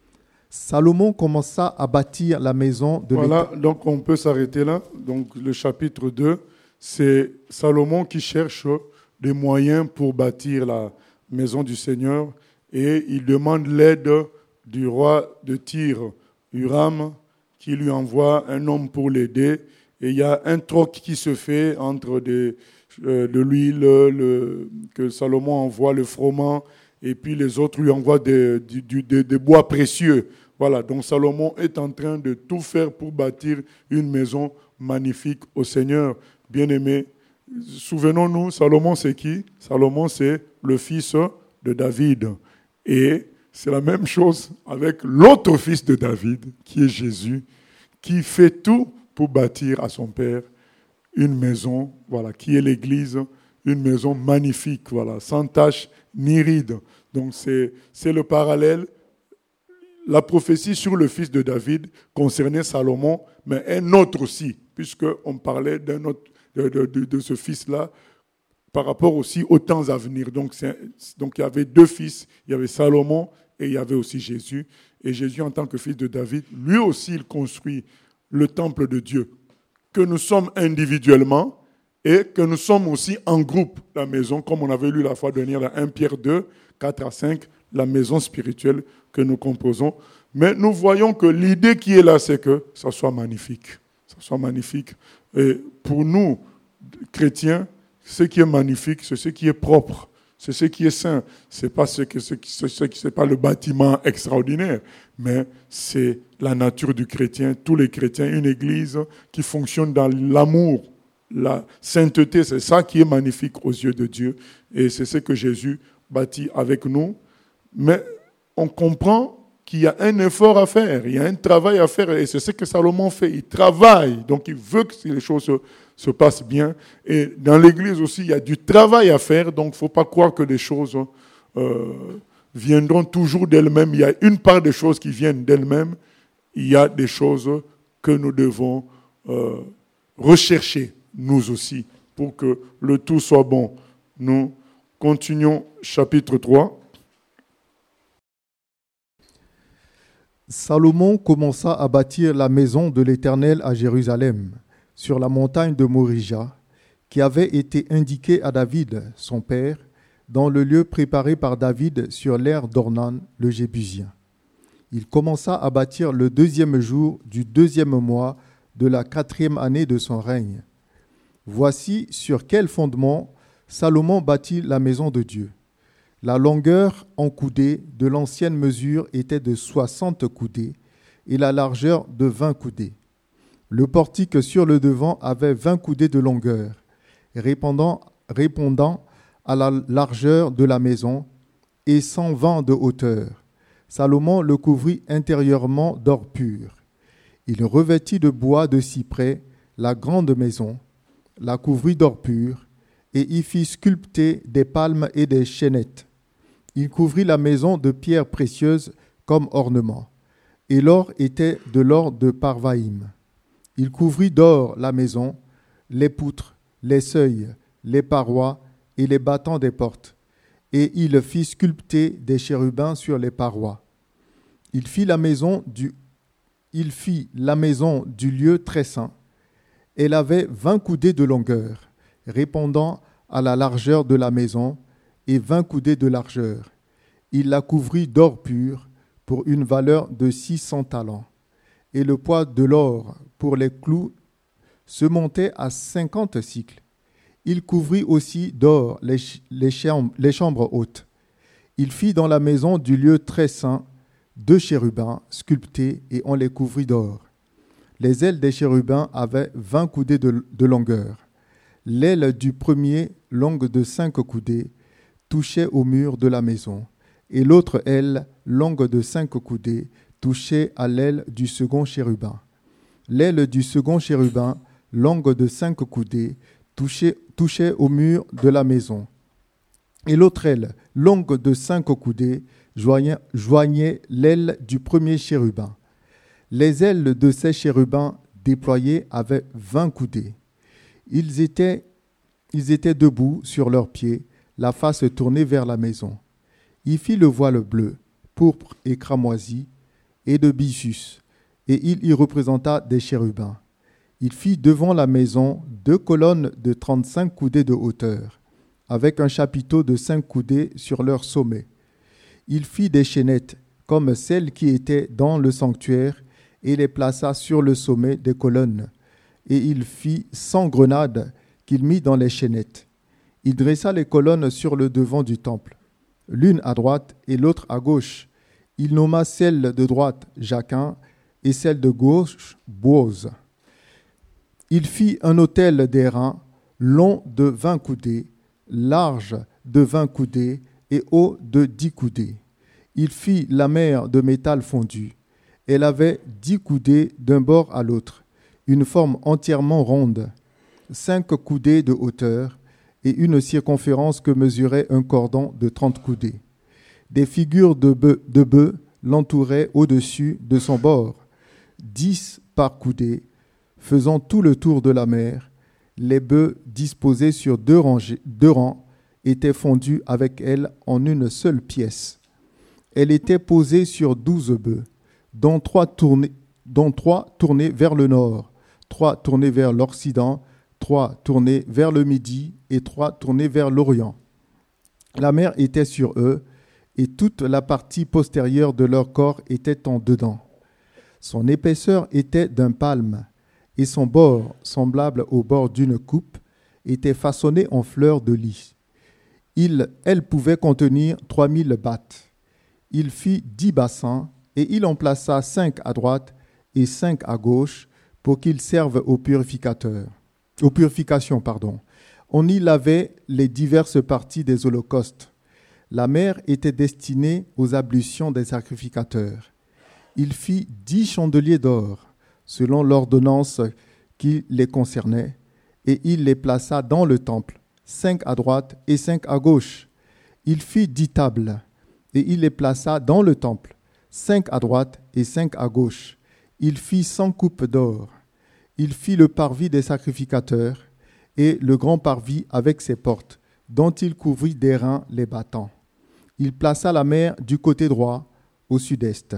Salomon commença à bâtir la maison de Voilà, l'Éternel. donc on peut s'arrêter là. Donc le chapitre deux, c'est Salomon qui cherche des moyens pour bâtir la maison du Seigneur et il demande l'aide du roi de Tyr, Huram, qui lui envoie un homme pour l'aider. Et il y a un troc qui se fait entre des, euh, de l'huile le, que Salomon envoie, le froment, et puis les autres lui envoient des, des, des, des bois précieux. Voilà, donc Salomon est en train de tout faire pour bâtir une maison magnifique au Seigneur. Bien-aimé, souvenons-nous, Salomon c'est qui? Salomon c'est le fils de David. Et c'est la même chose avec l'autre fils de David, qui est Jésus, qui fait tout pour bâtir à son père une maison, voilà, qui est l'Église, une maison magnifique, voilà, sans tache ni ride. Donc c'est, c'est le parallèle. La prophétie sur le fils de David concernait Salomon, mais un autre aussi, puisqu'on parlait d'un autre, de, de, de, de ce fils-là par rapport aussi aux temps à venir. Donc, c'est, donc il y avait deux fils, il y avait Salomon et il y avait aussi Jésus. Et Jésus, en tant que fils de David, lui aussi, il construit le temple de Dieu, que nous sommes individuellement et que nous sommes aussi en groupe, la maison, comme on avait lu la fois dernière dans premier Pierre deux, quatre à cinq, la maison spirituelle que nous composons. Mais nous voyons que l'idée qui est là, c'est que ça soit magnifique. Ça soit magnifique. Et pour nous, chrétiens, ce qui est magnifique, c'est ce qui est propre. C'est ce qui est saint. Ce n'est pas, ce que, ce, ce, ce, c'est pas le bâtiment extraordinaire, mais c'est la nature du chrétien. Tous les chrétiens, une église qui fonctionne dans l'amour, la sainteté, c'est ça qui est magnifique aux yeux de Dieu. Et c'est ce que Jésus bâtit avec nous. Mais on comprend qu'il y a un effort à faire, il y a un travail à faire, et c'est ce que Salomon fait. Il travaille, donc il veut que les choses se, se passent bien. Et dans l'Église aussi, il y a du travail à faire, donc il ne faut pas croire que les choses euh, viendront toujours d'elles-mêmes. Il y a une part des choses qui viennent d'elles-mêmes, il y a des choses que nous devons euh, rechercher, nous aussi, pour que le tout soit bon. Nous continuons chapitre trois. Salomon commença à bâtir la maison de l'Éternel à Jérusalem, sur la montagne de Morija, qui avait été indiquée à David, son père, dans le lieu préparé par David sur l'aire d'Ornan, le Jébusien. Il commença à bâtir le deuxième jour du deuxième mois de la quatrième année de son règne. Voici sur quel fondement Salomon bâtit la maison de Dieu. La longueur en coudées de l'ancienne mesure était de soixante coudées et la largeur de vingt coudées. Le portique sur le devant avait vingt coudées de longueur, répondant, répondant à la largeur de la maison, et cent vingt de hauteur. Salomon le couvrit intérieurement d'or pur. Il revêtit de bois de cyprès la grande maison, la couvrit d'or pur, et y fit sculpter des palmes et des chênettes. Il couvrit la maison de pierres précieuses comme ornement, et l'or était de l'or de Parvaïm. Il couvrit d'or la maison, les poutres, les seuils, les parois et les battants des portes, et il fit sculpter des chérubins sur les parois. Il fit la maison du, il fit la maison du lieu très saint. Elle avait vingt coudées de longueur, répondant à la largeur de la maison, et vingt coudées de largeur. Il la couvrit d'or pur pour une valeur de six cents talents. Et le poids de l'or pour les clous se montait à cinquante cycles. Il couvrit aussi d'or les, les, chambres, les chambres hautes. Il fit dans la maison du lieu très saint deux chérubins sculptés et on les couvrit d'or. Les ailes des chérubins avaient vingt coudées de, de longueur. L'aile du premier, longue de cinq coudées, touchait au mur de la maison, et l'autre aile, longue de cinq coudées, touchait à l'aile du second chérubin. L'aile du second chérubin, longue de cinq coudées, touchait, touchait au mur de la maison. Et l'autre aile, longue de cinq coudées, joignait, joignait l'aile du premier chérubin. Les ailes de ces chérubins déployés avaient vingt coudées. Ils étaient, ils étaient debout sur leurs pieds, la face tournée vers la maison. Il fit le voile bleu, pourpre et cramoisi, et de byssus, et il y représenta des chérubins. Il fit devant la maison deux colonnes de trente-cinq coudées de hauteur, avec un chapiteau de cinq coudées sur leur sommet. Il fit des chaînettes, comme celles qui étaient dans le sanctuaire, et les plaça sur le sommet des colonnes. Et il fit cent grenades qu'il mit dans les chaînettes. Il dressa les colonnes sur le devant du temple, l'une à droite et l'autre à gauche. Il nomma celle de droite Jachin et celle de gauche Boaz. Il fit un autel d'airain long de vingt coudées, large de vingt coudées et haut de dix coudées. Il fit la mer de métal fondu. Elle avait dix coudées d'un bord à l'autre. une forme entièrement ronde, cinq coudées de hauteur et une circonférence que mesurait un cordon de trente coudées. Des figures de bœufs de bœufs l'entouraient au-dessus de son bord, dix par coudée, faisant tout le tour de la mer. Les bœufs disposés sur deux, rangées, deux rangs étaient fondus avec elle en une seule pièce. Elle était posée sur douze bœufs, dont trois tournés, dont trois tournés vers le nord, trois tournés vers l'occident, trois tournés vers le midi et trois tournés vers l'orient. La mer était sur eux, et toute la partie postérieure de leur corps était en dedans. Son épaisseur était d'un palme, et son bord, semblable au bord d'une coupe, était façonné en fleurs de lis. Il, elle pouvait contenir trois mille battes. Il fit dix bassins, et il en plaça cinq à droite et cinq à gauche, pour qu'ils servent aux purificateurs, aux purifications. Pardon. On y lavait les diverses parties des holocaustes. La mer était destinée aux ablutions des sacrificateurs. Il fit dix chandeliers d'or, selon l'ordonnance qui les concernait, et il les plaça dans le temple, cinq à droite et cinq à gauche. Il fit dix tables, et il les plaça dans le temple, cinq à droite et cinq à gauche. Il fit cent coupes d'or. Il fit le parvis des sacrificateurs, et le grand parvis avec ses portes, dont il couvrit d'airain les battants. Il plaça la mer du côté droit, au sud-est.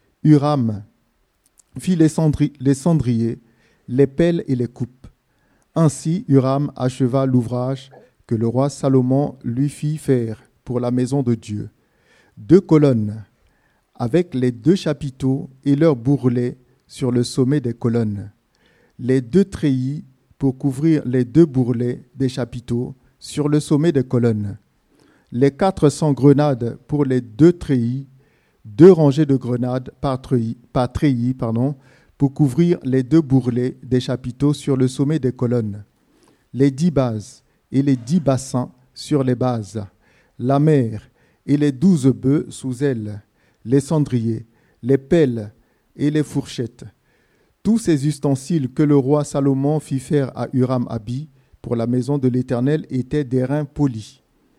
Huram fit les, cendri- les cendriers, les pelles et les coupes. Ainsi Huram acheva l'ouvrage que le roi Salomon lui fit faire pour la maison de Dieu. Deux colonnes, avec les deux chapiteaux et leurs bourrelets sur le sommet des colonnes. Les deux treillis pour couvrir les deux bourrelets des chapiteaux sur le sommet des colonnes. Les quatre cents grenades pour les deux treillis, deux rangées de grenades par treillis, par treillis pardon, pour couvrir les deux bourrelets des chapiteaux sur le sommet des colonnes. Les dix bases et les dix bassins sur les bases. La mer et les douze bœufs sous elle. Les cendriers, les pelles et les fourchettes. Tous ces ustensiles que le roi Salomon fit faire à Huram-Abi pour la maison de l'Éternel étaient d'airain poli.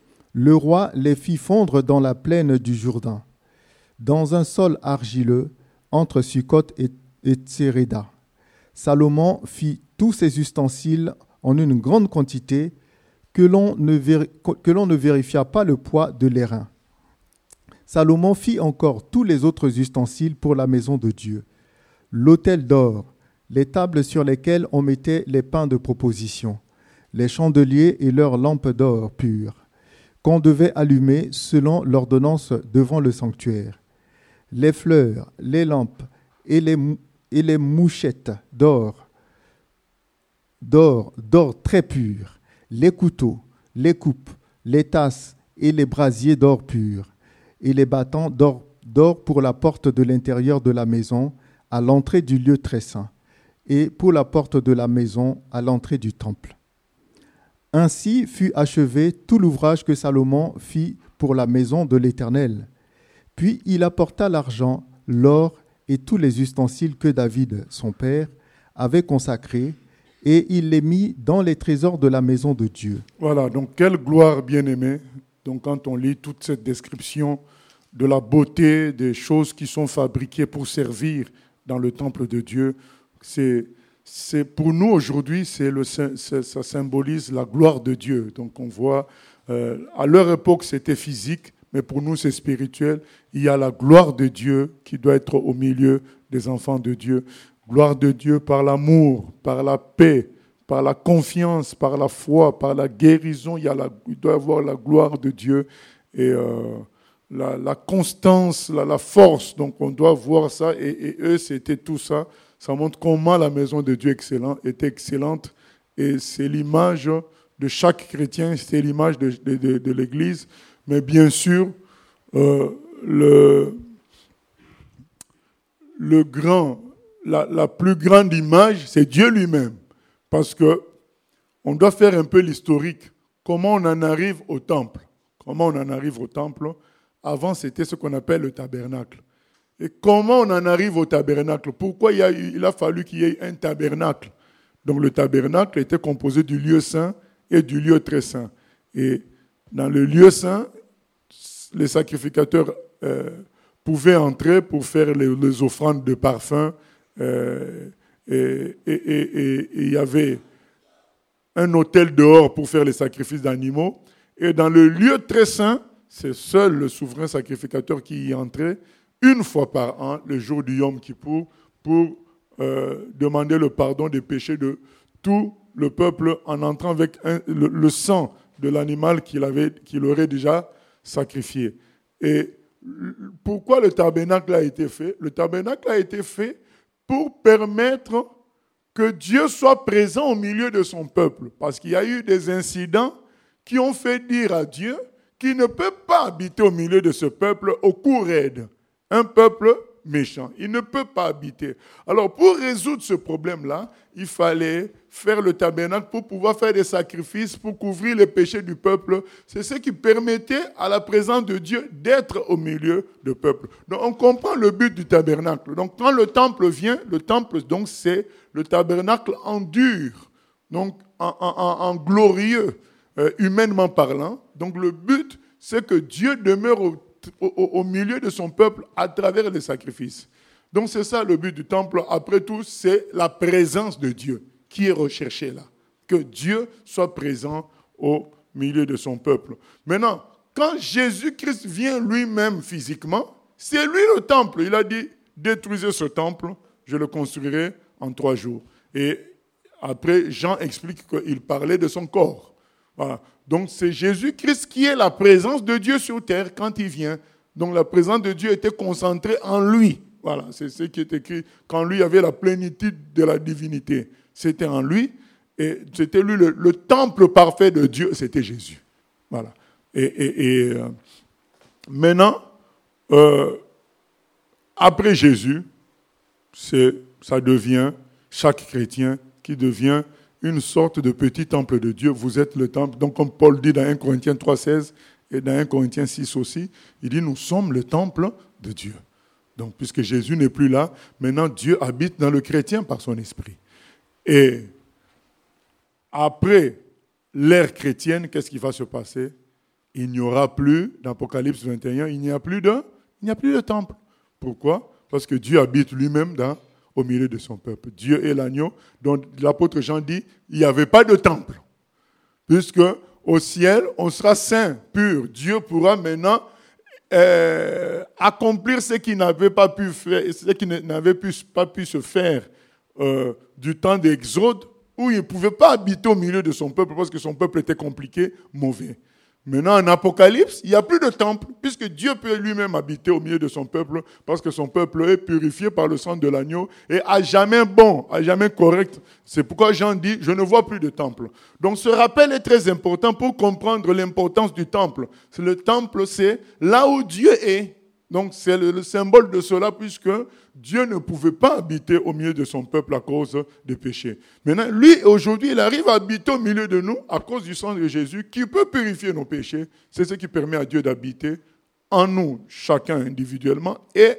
Le roi les fit fondre dans la plaine du Jourdain, dans un sol argileux, entre Sukkot et, et Tséréda. Salomon fit tous ces ustensiles en une grande quantité que l'on ne, véri- que l'on ne vérifia pas le poids de l'airain. Salomon fit encore tous les autres ustensiles pour la maison de Dieu. L'autel d'or, les tables sur lesquelles on mettait les pains de proposition, les chandeliers et leurs lampes d'or pures, qu'on devait allumer selon l'ordonnance devant le sanctuaire, les fleurs, les lampes et les, et les mouchettes d'or, d'or, d'or très pur, les couteaux, les coupes, les tasses et les brasiers d'or pur, et les battants d'or, d'or pour la porte de l'intérieur de la maison à l'entrée du lieu très saint, et pour la porte de la maison à l'entrée du temple. Ainsi fut achevé tout l'ouvrage que Salomon fit pour la maison de l'Éternel. Puis il apporta l'argent, l'or et tous les ustensiles que David, son père, avait consacrés, et il les mit dans les trésors de la maison de Dieu. Voilà, donc quelle gloire, bien-aimée. Donc quand on lit toute cette description de la beauté des choses qui sont fabriquées pour servir dans le temple de Dieu, c'est... C'est pour nous aujourd'hui, c'est le, c'est, ça symbolise la gloire de Dieu. Donc on voit, euh, à leur époque c'était physique, mais pour nous c'est spirituel. Il y a la gloire de Dieu qui doit être au milieu des enfants de Dieu. Gloire de Dieu par l'amour, par la paix, par la confiance, par la foi, par la guérison. Il, y a la, il doit y avoir la gloire de Dieu et euh, la, la constance, la, la force. Donc on doit voir ça et, et eux c'était tout ça. Ça montre comment la maison de Dieu excellent, était excellente. Et c'est l'image de chaque chrétien, c'est l'image de, de, de, de l'Église. Mais bien sûr, euh, le, le grand, la, la plus grande image, c'est Dieu lui-même. Parce qu'on doit faire un peu l'historique. Comment on en arrive au temple. Comment on en arrive au temple. Avant, c'était ce qu'on appelle le tabernacle. Et comment on en arrive au tabernacle? Pourquoi il, y a eu, il a fallu qu'il y ait un tabernacle? Donc le tabernacle était composé du lieu saint et du lieu très saint. Et dans le lieu saint, les sacrificateurs euh, pouvaient entrer pour faire les, les offrandes de parfum. Euh, et il y avait un autel dehors pour faire les sacrifices d'animaux. Et dans le lieu très saint, c'est seul le souverain sacrificateur qui y entrait une fois par an, le jour du Yom Kippour, pour euh, demander le pardon des péchés de tout le peuple en entrant avec un, le, le sang de l'animal qu'il avait, qu'il aurait déjà sacrifié. Et pourquoi le tabernacle a été fait? Le tabernacle a été fait pour permettre que Dieu soit présent au milieu de son peuple. Parce qu'il y a eu des incidents qui ont fait dire à Dieu qu'il ne peut pas habiter au milieu de ce peuple au cou raide. Un peuple méchant. Il ne peut pas habiter. Alors, pour résoudre ce problème-là, il fallait faire le tabernacle pour pouvoir faire des sacrifices, pour couvrir les péchés du peuple. C'est ce qui permettait à la présence de Dieu d'être au milieu du peuple. Donc, on comprend le but du tabernacle. Donc, quand le temple vient, le temple, donc, c'est le tabernacle en dur, donc en, en, en glorieux, euh, humainement parlant. Donc, le but, c'est que Dieu demeure au Au, au milieu de son peuple à travers les sacrifices. Donc c'est ça le but du temple. Après tout, c'est la présence de Dieu qui est recherchée là. Que Dieu soit présent au milieu de son peuple. Maintenant, quand Jésus-Christ vient lui-même physiquement, c'est lui le temple. Il a dit, détruisez ce temple, je le construirai en trois jours. Et après, Jean explique qu'il parlait de son corps. Voilà. Donc c'est Jésus-Christ qui est la présence de Dieu sur terre quand il vient. Donc la présence de Dieu était concentrée en lui. Voilà, c'est ce qui est écrit. Quand lui avait la plénitude de la divinité, c'était en lui. Et c'était lui le, le temple parfait de Dieu, c'était Jésus. Voilà. Et, et, et euh, maintenant, euh, après Jésus, c'est, ça devient chaque chrétien qui devient une sorte de petit temple de Dieu. Vous êtes le temple. Donc, comme Paul dit dans un Corinthiens trois seize et dans un Corinthiens six aussi, il dit, nous sommes le temple de Dieu. Donc, puisque Jésus n'est plus là, maintenant Dieu habite dans le chrétien par son esprit. Et après l'ère chrétienne, qu'est-ce qui va se passer? Il n'y aura plus, dans Apocalypse vingt et un, il n'y a plus de, il n'y a plus de temple. Pourquoi? Parce que Dieu habite lui-même dans au milieu de son peuple. Dieu est l'agneau, dont l'apôtre Jean dit, il n'y avait pas de temple. Puisque au ciel, on sera saint, pur. Dieu pourra maintenant euh, accomplir ce qu'il n'avait pas pu faire, ce qui n'avait pu, pas pu se faire euh, du temps d'Exode, où il ne pouvait pas habiter au milieu de son peuple, parce que son peuple était compliqué, mauvais. Maintenant, en Apocalypse, il n'y a plus de temple, puisque Dieu peut lui-même habiter au milieu de son peuple, parce que son peuple est purifié par le sang de l'agneau, et à jamais bon, à jamais correct. C'est pourquoi Jean dit, je ne vois plus de temple. Donc ce rappel est très important pour comprendre l'importance du temple. Le temple, c'est là où Dieu est. Donc c'est le, le symbole de cela, puisque Dieu ne pouvait pas habiter au milieu de son peuple à cause des péchés. Maintenant, lui, aujourd'hui, il arrive à habiter au milieu de nous à cause du sang de Jésus qui peut purifier nos péchés. C'est ce qui permet à Dieu d'habiter en nous, chacun individuellement, et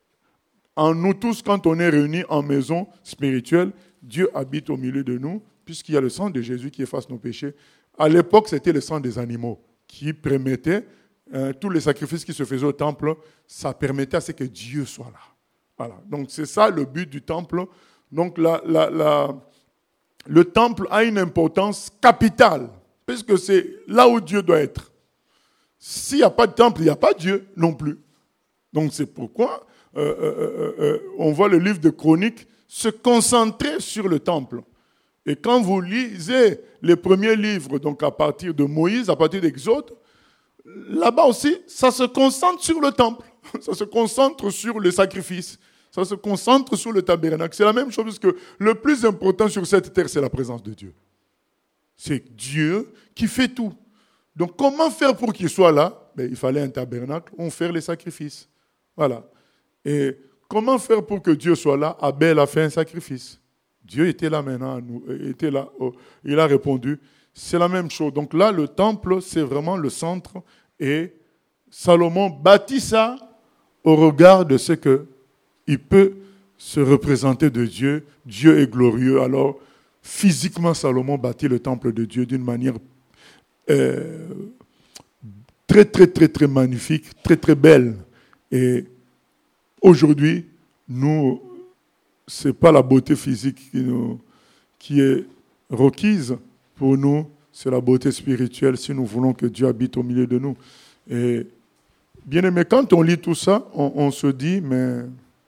en nous tous, quand on est réunis en maison spirituelle, Dieu habite au milieu de nous, puisqu'il y a le sang de Jésus qui efface nos péchés. À l'époque, c'était le sang des animaux qui permettait Euh, tous les sacrifices qui se faisaient au temple, ça permettait à ce que Dieu soit là. Voilà. Donc c'est ça le but du temple. Donc la, la, la, le temple a une importance capitale, puisque c'est là où Dieu doit être. S'il n'y a pas de temple, il n'y a pas Dieu non plus. Donc c'est pourquoi euh, euh, euh, on voit le livre de Chroniques se concentrer sur le temple. Et quand vous lisez les premiers livres, donc à partir de Moïse, à partir d'Exode, là-bas aussi, ça se concentre sur le temple, ça se concentre sur le sacrifice, ça se concentre sur le tabernacle. C'est la même chose, parce que le plus important sur cette terre, c'est la présence de Dieu. C'est Dieu qui fait tout. Donc comment faire pour qu'il soit là? Ben, il fallait un tabernacle, on fait les sacrifices. Voilà. Et comment faire pour que Dieu soit là? Abel a fait un sacrifice. Dieu était là maintenant, était là. Oh, il a répondu. C'est la même chose. Donc là, le temple, c'est vraiment le centre. Et Salomon bâtit ça au regard de ce qu'il peut se représenter de Dieu. Dieu est glorieux. Alors, physiquement, Salomon bâtit le temple de Dieu d'une manière euh, très, très, très, très magnifique, très, très belle. Et aujourd'hui, nous, ce n'est pas la beauté physique qui, nous, qui est requise pour nous, c'est la beauté spirituelle si nous voulons que Dieu habite au milieu de nous. Et bien aimé, quand on lit tout ça, on, on se dit, mais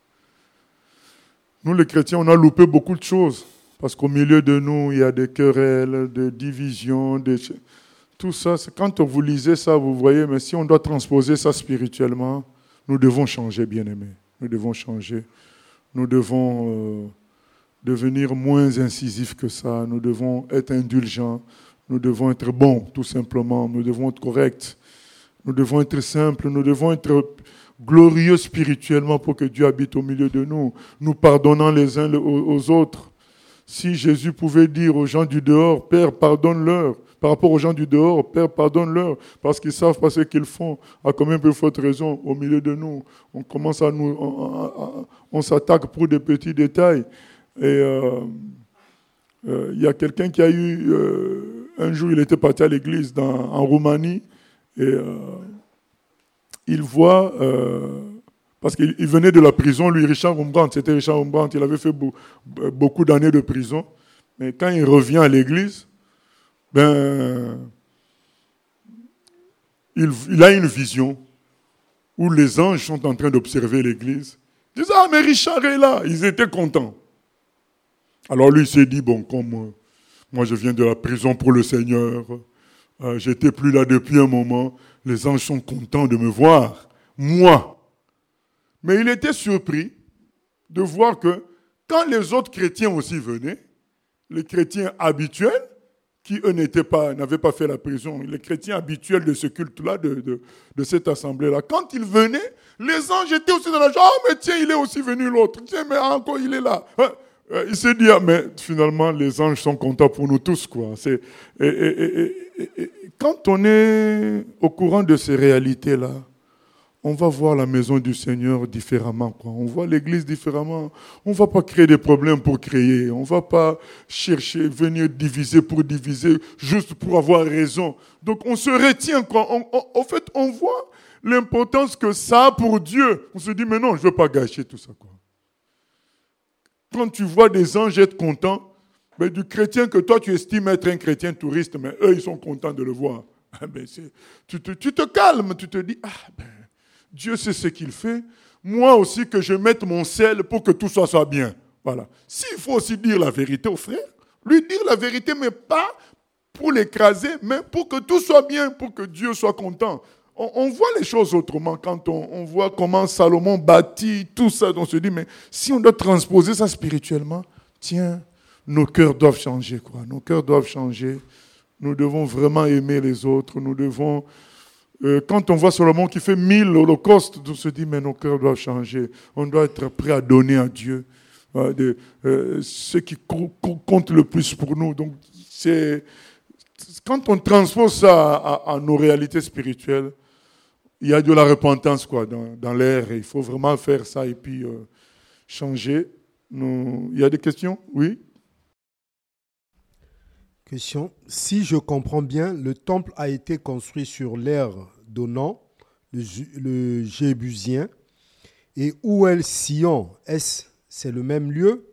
nous les chrétiens, on a loupé beaucoup de choses. Parce qu'au milieu de nous, il y a des querelles, des divisions, des... tout ça. C'est quand vous lisez ça, vous voyez, mais si on doit transposer ça spirituellement, nous devons changer, bien aimé. Nous devons changer. Nous devons euh, devenir moins incisifs que ça. Nous devons être indulgents. Nous devons être bons, tout simplement. Nous devons être corrects. Nous devons être simples. Nous devons être glorieux spirituellement pour que Dieu habite au milieu de nous, nous pardonnant les uns aux autres. Si Jésus pouvait dire aux gens du dehors, Père, pardonne-leur, par rapport aux gens du dehors, Père, pardonne-leur, parce qu'ils savent pas ce qu'ils font, à combien de faute raison au milieu de nous. On commence à nous, on, on s'attaque pour des petits détails. Et euh, euh, il y a quelqu'un qui a eu, euh, un jour, il était parti à l'église dans, en Roumanie, et euh, il voit, euh, parce qu'il venait de la prison, lui, Richard Rembrandt, c'était Richard Rembrandt, il avait fait beau, beaucoup d'années de prison, mais quand il revient à l'église, ben, il, il a une vision où les anges sont en train d'observer l'église. Ils disent, ah, mais Richard est là. Ils étaient contents. Alors lui, il s'est dit, bon, comme euh, moi je viens de la prison pour le Seigneur, euh, j'étais plus là depuis un moment, les anges sont contents de me voir, moi. Mais il était surpris de voir que quand les autres chrétiens aussi venaient, les chrétiens habituels, qui eux n'étaient pas, n'avaient pas fait la prison, les chrétiens habituels de ce culte-là, de, de, de cette assemblée-là, quand ils venaient, les anges étaient aussi dans la joie. Ah, mais tiens, il est aussi venu l'autre. Tiens, mais encore, il est là. Il s'est dit, ah, mais finalement, les anges sont contents pour nous tous, quoi. C'est, et, et, et, et, et, quand on est au courant de ces réalités-là, on va voir la maison du Seigneur différemment, quoi. On voit l'église différemment. On ne va pas créer des problèmes pour créer. On ne va pas chercher, venir diviser pour diviser, juste pour avoir raison. Donc on se retient, quoi. On, on, en fait, on voit l'importance que ça a pour Dieu. On se dit, mais non, je ne veux pas gâcher tout ça, quoi. Quand tu vois des anges être contents, mais du chrétien que toi tu estimes être un chrétien touriste, mais eux ils sont contents de le voir. Ben c'est, tu, te, tu te calmes, tu te dis, ah ben, Dieu sait ce qu'il fait. Moi aussi que je mette mon sel pour que tout soit, soit bien. Voilà. S'il faut aussi dire la vérité au frère, lui dire la vérité, mais pas pour l'écraser, mais pour que tout soit bien, pour que Dieu soit content. On, on voit les choses autrement quand on, on voit comment Salomon bâtit tout ça. On se dit, mais si on doit transposer ça spirituellement, tiens, nos cœurs doivent changer, quoi. Nos cœurs doivent changer. Nous devons vraiment aimer les autres. Nous devons... Euh, quand on voit Salomon qui fait mille holocaustes, on se dit, mais nos cœurs doivent changer. On doit être prêt à donner à Dieu euh, de, euh, ce qui co- co- compte le plus pour nous. Donc, c'est... Quand on transpose ça à, à, à nos réalités spirituelles, il y a de la repentance, quoi, dans, dans l'air. Il faut vraiment faire ça et puis euh, changer. Nous... Il y a des questions? Oui? Question. Si je comprends bien, le temple a été construit sur l'aire d'Onan, le, le Jébusien. Et où est Sion? Est-ce c'est le même lieu?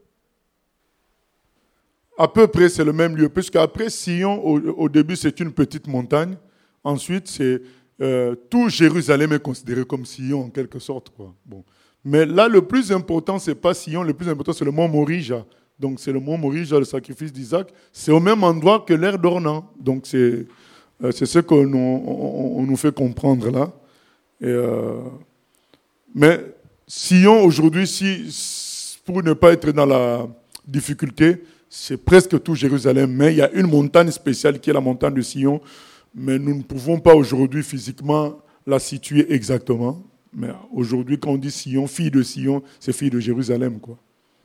À peu près, c'est le même lieu. Puisqu'après, Sion, au, au début, c'est une petite montagne. Ensuite, c'est... Euh, tout Jérusalem est considéré comme Sion en quelque sorte, quoi. Bon. Mais là, le plus important, c'est pas Sion, le plus important, c'est le mont Morija. Donc, c'est le mont Morija, le sacrifice d'Isaac. C'est au même endroit que l'aire d'Ornan. Donc, c'est, euh, c'est ce qu'on on, on nous fait comprendre là. Et, euh, mais Sion, aujourd'hui, si, pour ne pas être dans la difficulté, c'est presque tout Jérusalem. Mais il y a une montagne spéciale qui est la montagne de Sion. Mais nous ne pouvons pas aujourd'hui physiquement la situer exactement. Mais aujourd'hui, quand on dit Sion, fille de Sion, c'est fille de Jérusalem, quoi.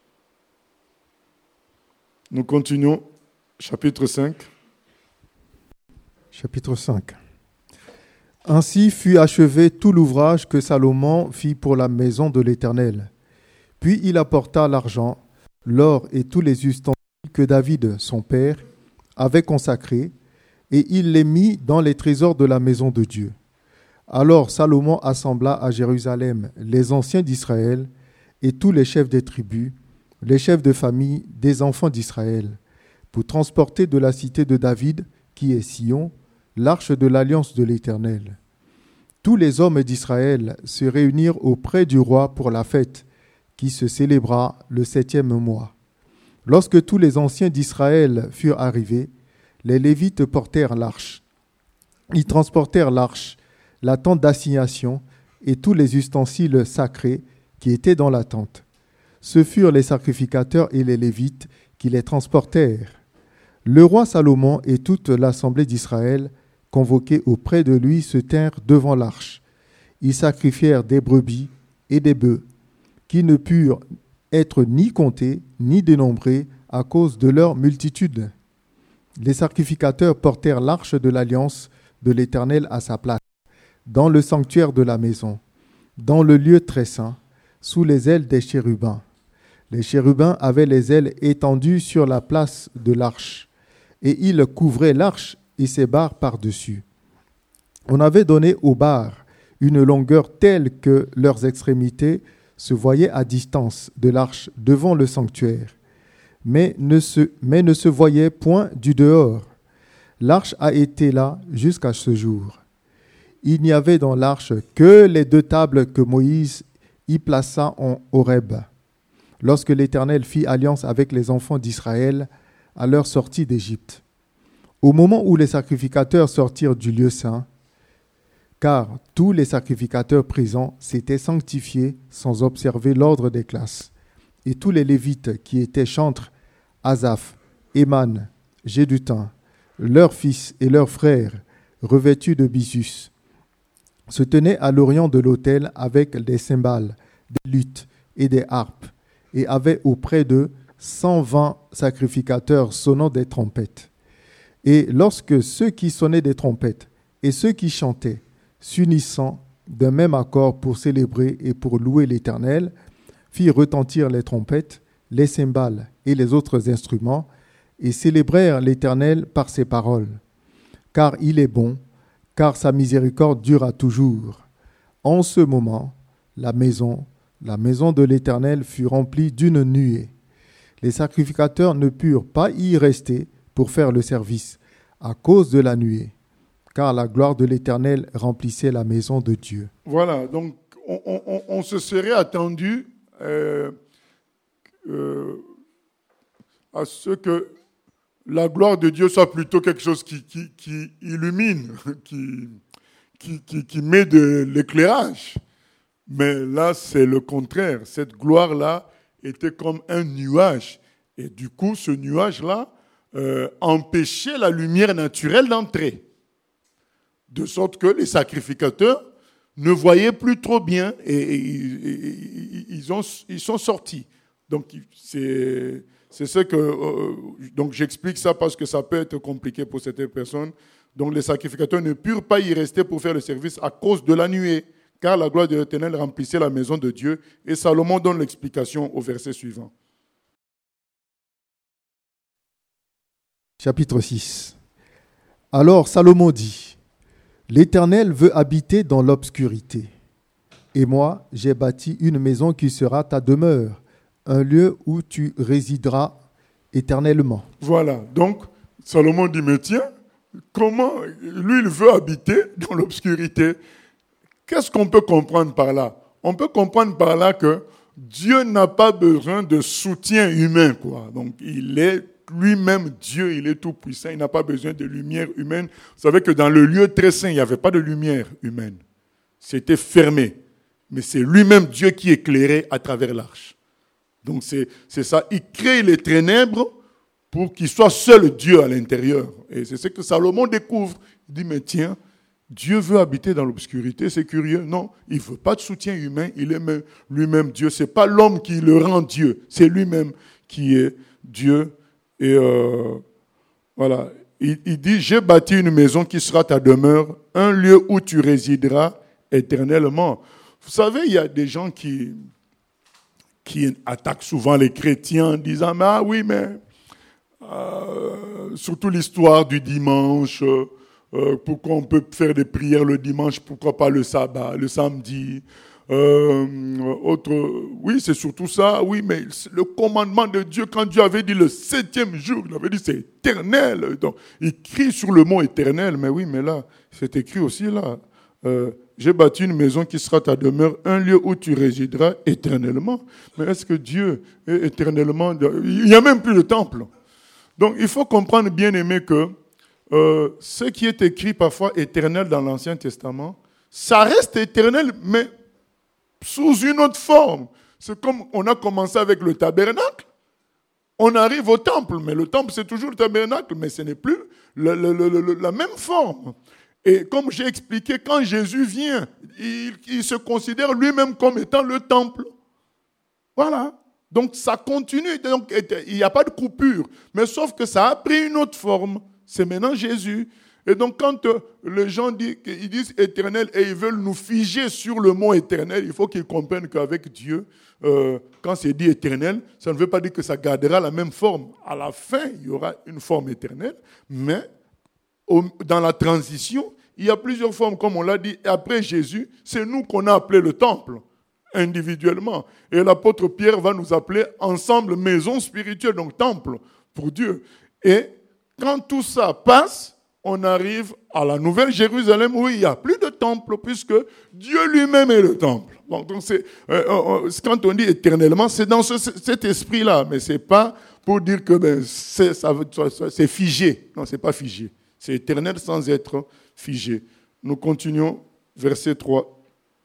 Nous continuons. Chapitre cinq. Chapitre cinq. Ainsi fut achevé tout l'ouvrage que Salomon fit pour la maison de l'Éternel. Puis il apporta l'argent, l'or et tous les ustensiles que David, son père, avait consacrés, et il les mit dans les trésors de la maison de Dieu. Alors Salomon assembla à Jérusalem les anciens d'Israël et tous les chefs des tribus, les chefs de famille des enfants d'Israël, pour transporter de la cité de David, qui est Sion, l'arche de l'alliance de l'Éternel. Tous les hommes d'Israël se réunirent auprès du roi pour la fête, qui se célébra le septième mois. Lorsque tous les anciens d'Israël furent arrivés, les Lévites portèrent l'arche. Ils transportèrent l'arche, la tente d'assignation et tous les ustensiles sacrés qui étaient dans la tente. Ce furent les sacrificateurs et les Lévites qui les transportèrent. Le roi Salomon et toute l'assemblée d'Israël, convoqués auprès de lui, se tinrent devant l'arche. Ils sacrifièrent des brebis et des bœufs, qui ne purent être ni comptés ni dénombrés à cause de leur multitude. Les sacrificateurs portèrent l'arche de l'alliance de l'Éternel à sa place, dans le sanctuaire de la maison, dans le lieu très saint, sous les ailes des chérubins. Les chérubins avaient les ailes étendues sur la place de l'arche, et ils couvraient l'arche et ses barres par-dessus. On avait donné aux barres une longueur telle que leurs extrémités se voyaient à distance de l'arche devant le sanctuaire, mais ne se, mais ne se voyaient point du dehors. L'arche a été là jusqu'à ce jour. Il n'y avait dans l'arche que les deux tables que Moïse y plaça en Horeb, lorsque l'Éternel fit alliance avec les enfants d'Israël à leur sortie d'Égypte. Au moment où les sacrificateurs sortirent du lieu saint, car tous les sacrificateurs présents s'étaient sanctifiés sans observer l'ordre des classes, et tous les Lévites qui étaient chantres, Asaph, Éman, Jéduthun, leurs fils et leurs frères, revêtus de byssus, se tenaient à l'orient de l'autel avec des cymbales, des luttes et des harpes, et avaient auprès d'eux cent vingt sacrificateurs sonnant des trompettes. Et lorsque ceux qui sonnaient des trompettes et ceux qui chantaient, s'unissant d'un même accord pour célébrer et pour louer l'Éternel, firent retentir les trompettes, les cymbales et les autres instruments, et célébrèrent l'Éternel par ses paroles. Car il est bon, car sa miséricorde dure à toujours. En ce moment, la maison, la maison de l'Éternel fut remplie d'une nuée. Les sacrificateurs ne purent pas y rester pour faire le service, à cause de la nuée, car la gloire de l'Éternel remplissait la maison de Dieu. Voilà, donc on, on, on se serait attendu euh, euh, à ce que la gloire de Dieu soit plutôt quelque chose qui, qui, qui illumine, qui, qui, qui, qui met de l'éclairage. Mais là, c'est le contraire. Cette gloire-là était comme un nuage. Et du coup, ce nuage-là euh, empêchait la lumière naturelle d'entrer. De sorte que les sacrificateurs ne voyaient plus trop bien et, et, et, et ils, ont, ils sont sortis. Donc, c'est, c'est ce que... Euh, donc, j'explique ça parce que ça peut être compliqué pour certaines personnes. Donc, les sacrificateurs ne purent pas y rester pour faire le service à cause de la nuée, car la gloire de l'Éternel remplissait la maison de Dieu. Et Salomon donne l'explication au verset suivant. Chapitre six. Alors Salomon dit, « L'Éternel veut habiter dans l'obscurité. Et moi, j'ai bâti une maison qui sera ta demeure, un lieu où tu résideras éternellement. » Voilà, donc Salomon dit, mais tiens, comment lui, il veut habiter dans l'obscurité? Qu'est-ce qu'on peut comprendre par là? On peut comprendre par là que Dieu n'a pas besoin de soutien humain, quoi. Donc, il est lui-même Dieu, il est tout puissant, il n'a pas besoin de lumière humaine. Vous savez que dans le lieu très saint, il n'y avait pas de lumière humaine. C'était fermé. Mais c'est lui-même Dieu qui éclairait à travers l'arche. Donc c'est, c'est ça, il crée les ténèbres pour qu'il soit seul Dieu à l'intérieur. Et c'est ce que Salomon découvre. Il dit, mais tiens, Dieu veut habiter dans l'obscurité, c'est curieux. Non, il ne veut pas de soutien humain, il est même, lui-même Dieu. Ce n'est pas l'homme qui le rend Dieu, c'est lui-même qui est Dieu. Et euh, voilà. il, il dit, j'ai bâti une maison qui sera ta demeure, un lieu où tu résideras éternellement. Vous savez, il y a des gens qui, qui attaquent souvent les chrétiens en disant, mais ah oui, mais euh, surtout l'histoire du dimanche, euh, pourquoi on peut faire des prières le dimanche, pourquoi pas le sabbat, le samedi. Euh, autre, oui, c'est surtout ça, oui, mais le commandement de Dieu, quand Dieu avait dit le septième jour, il avait dit c'est éternel. Donc, il crie sur le mot éternel, mais oui, mais là, c'est écrit aussi là. Euh, j'ai bâti une maison qui sera ta demeure, un lieu où tu résideras éternellement. Mais est-ce que Dieu est éternellement... Il n'y a même plus de temple. Donc, il faut comprendre, bien aimé, que euh, ce qui est écrit parfois éternel dans l'Ancien Testament, ça reste éternel, mais sous une autre forme. C'est comme on a commencé avec le tabernacle. On arrive au temple, mais le temple, c'est toujours le tabernacle, mais ce n'est plus le, le, le, le, la même forme. Et comme j'ai expliqué, quand Jésus vient, il, il se considère lui-même comme étant le temple. Voilà. Donc ça continue. Donc, il n'y a pas de coupure. Mais sauf que ça a pris une autre forme. C'est maintenant Jésus. Et donc, quand euh, les gens disent, ils disent éternel et ils veulent nous figer sur le mot éternel, il faut qu'ils comprennent qu'avec Dieu, euh, quand c'est dit éternel, ça ne veut pas dire que ça gardera la même forme. À la fin, il y aura une forme éternelle, mais au, dans la transition, il y a plusieurs formes, comme on l'a dit. Et après Jésus, c'est nous qu'on a appelé le temple, individuellement. Et l'apôtre Pierre va nous appeler ensemble maison spirituelle, donc temple pour Dieu. Et quand tout ça passe, on arrive à la Nouvelle Jérusalem où il n'y a plus de temple puisque Dieu lui-même est le temple. Donc, donc c'est, euh, quand on dit éternellement, c'est dans ce, cet esprit-là, mais ce n'est pas pour dire que ben, c'est, ça, c'est figé. Non, ce n'est pas figé. C'est éternel sans être figé. Nous continuons, verset trois.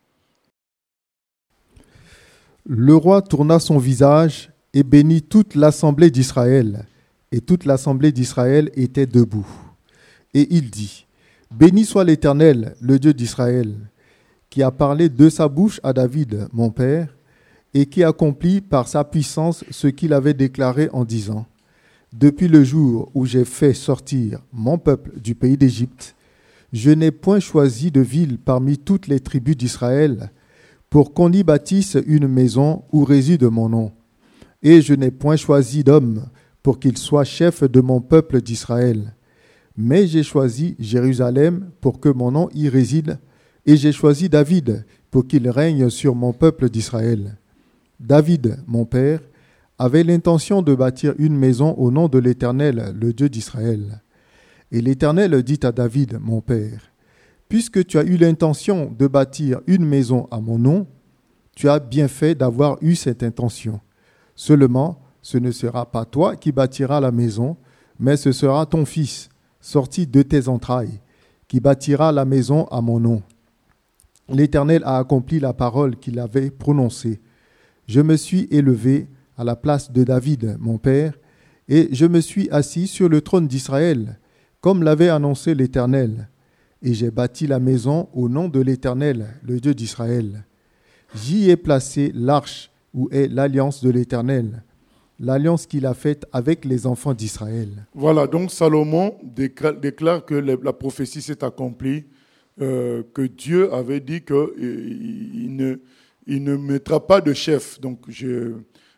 Le roi tourna son visage et bénit toute l'assemblée d'Israël. Et toute l'assemblée d'Israël était debout. Et il dit, « Béni soit l'Éternel, le Dieu d'Israël, qui a parlé de sa bouche à David, mon père, et qui accomplit par sa puissance ce qu'il avait déclaré en disant, « Depuis le jour où j'ai fait sortir mon peuple du pays d'Égypte, je n'ai point choisi de ville parmi toutes les tribus d'Israël pour qu'on y bâtisse une maison où réside mon nom. Et je n'ai point choisi d'homme pour qu'il soit chef de mon peuple d'Israël. Mais j'ai choisi Jérusalem pour que mon nom y réside, et j'ai choisi David pour qu'il règne sur mon peuple d'Israël. David, mon père, avait l'intention de bâtir une maison au nom de l'Éternel, le Dieu d'Israël. Et l'Éternel dit à David, mon père, « Puisque tu as eu l'intention de bâtir une maison à mon nom, tu as bien fait d'avoir eu cette intention. Seulement, ce ne sera pas toi qui bâtiras la maison, mais ce sera ton fils, sorti de tes entrailles, qui bâtira la maison à mon nom. L'Éternel a accompli la parole qu'il avait prononcée. Je me suis élevé à la place de David, mon père, et je me suis assis sur le trône d'Israël, comme l'avait annoncé l'Éternel. Et j'ai bâti la maison au nom de l'Éternel, le Dieu d'Israël. J'y ai placé l'arche où est l'alliance de l'Éternel, l'alliance qu'il a faite avec les enfants d'Israël. » Voilà, donc Salomon déclare, déclare que la prophétie s'est accomplie, euh, que Dieu avait dit qu'il euh, ne, il ne mettra pas de chef. Donc, je,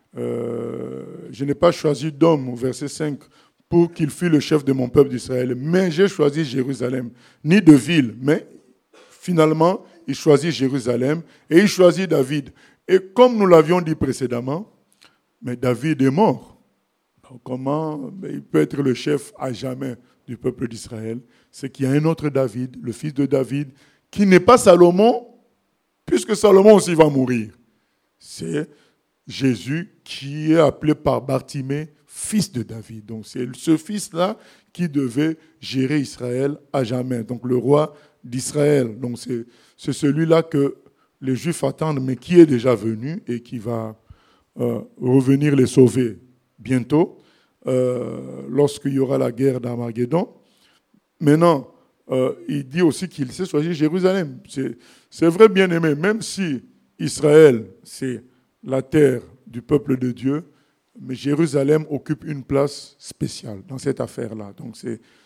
euh, je n'ai pas choisi d'homme, au verset cinq, pour qu'il fût le chef de mon peuple d'Israël. Mais j'ai choisi Jérusalem, ni de ville, mais finalement, il choisit Jérusalem et il choisit David. Et comme nous l'avions dit précédemment, mais David est mort. Donc comment il peut être le chef à jamais du peuple d'Israël? C'est qu'il y a un autre David, le fils de David, qui n'est pas Salomon, puisque Salomon aussi va mourir. C'est Jésus qui est appelé par Bartimée fils de David. Donc c'est ce fils-là qui devait gérer Israël à jamais. Donc le roi d'Israël. Donc c'est, c'est celui-là que les Juifs attendent, mais qui est déjà venu et qui va Euh, revenir les sauver bientôt, euh, lorsqu'il y aura la guerre d'Armageddon. Maintenant, euh, il dit aussi qu'il sait choisir Jérusalem. C'est, c'est vrai, bien-aimé, même si Israël, c'est la terre du peuple de Dieu, mais Jérusalem occupe une place spéciale dans cette affaire-là. Donc c'est,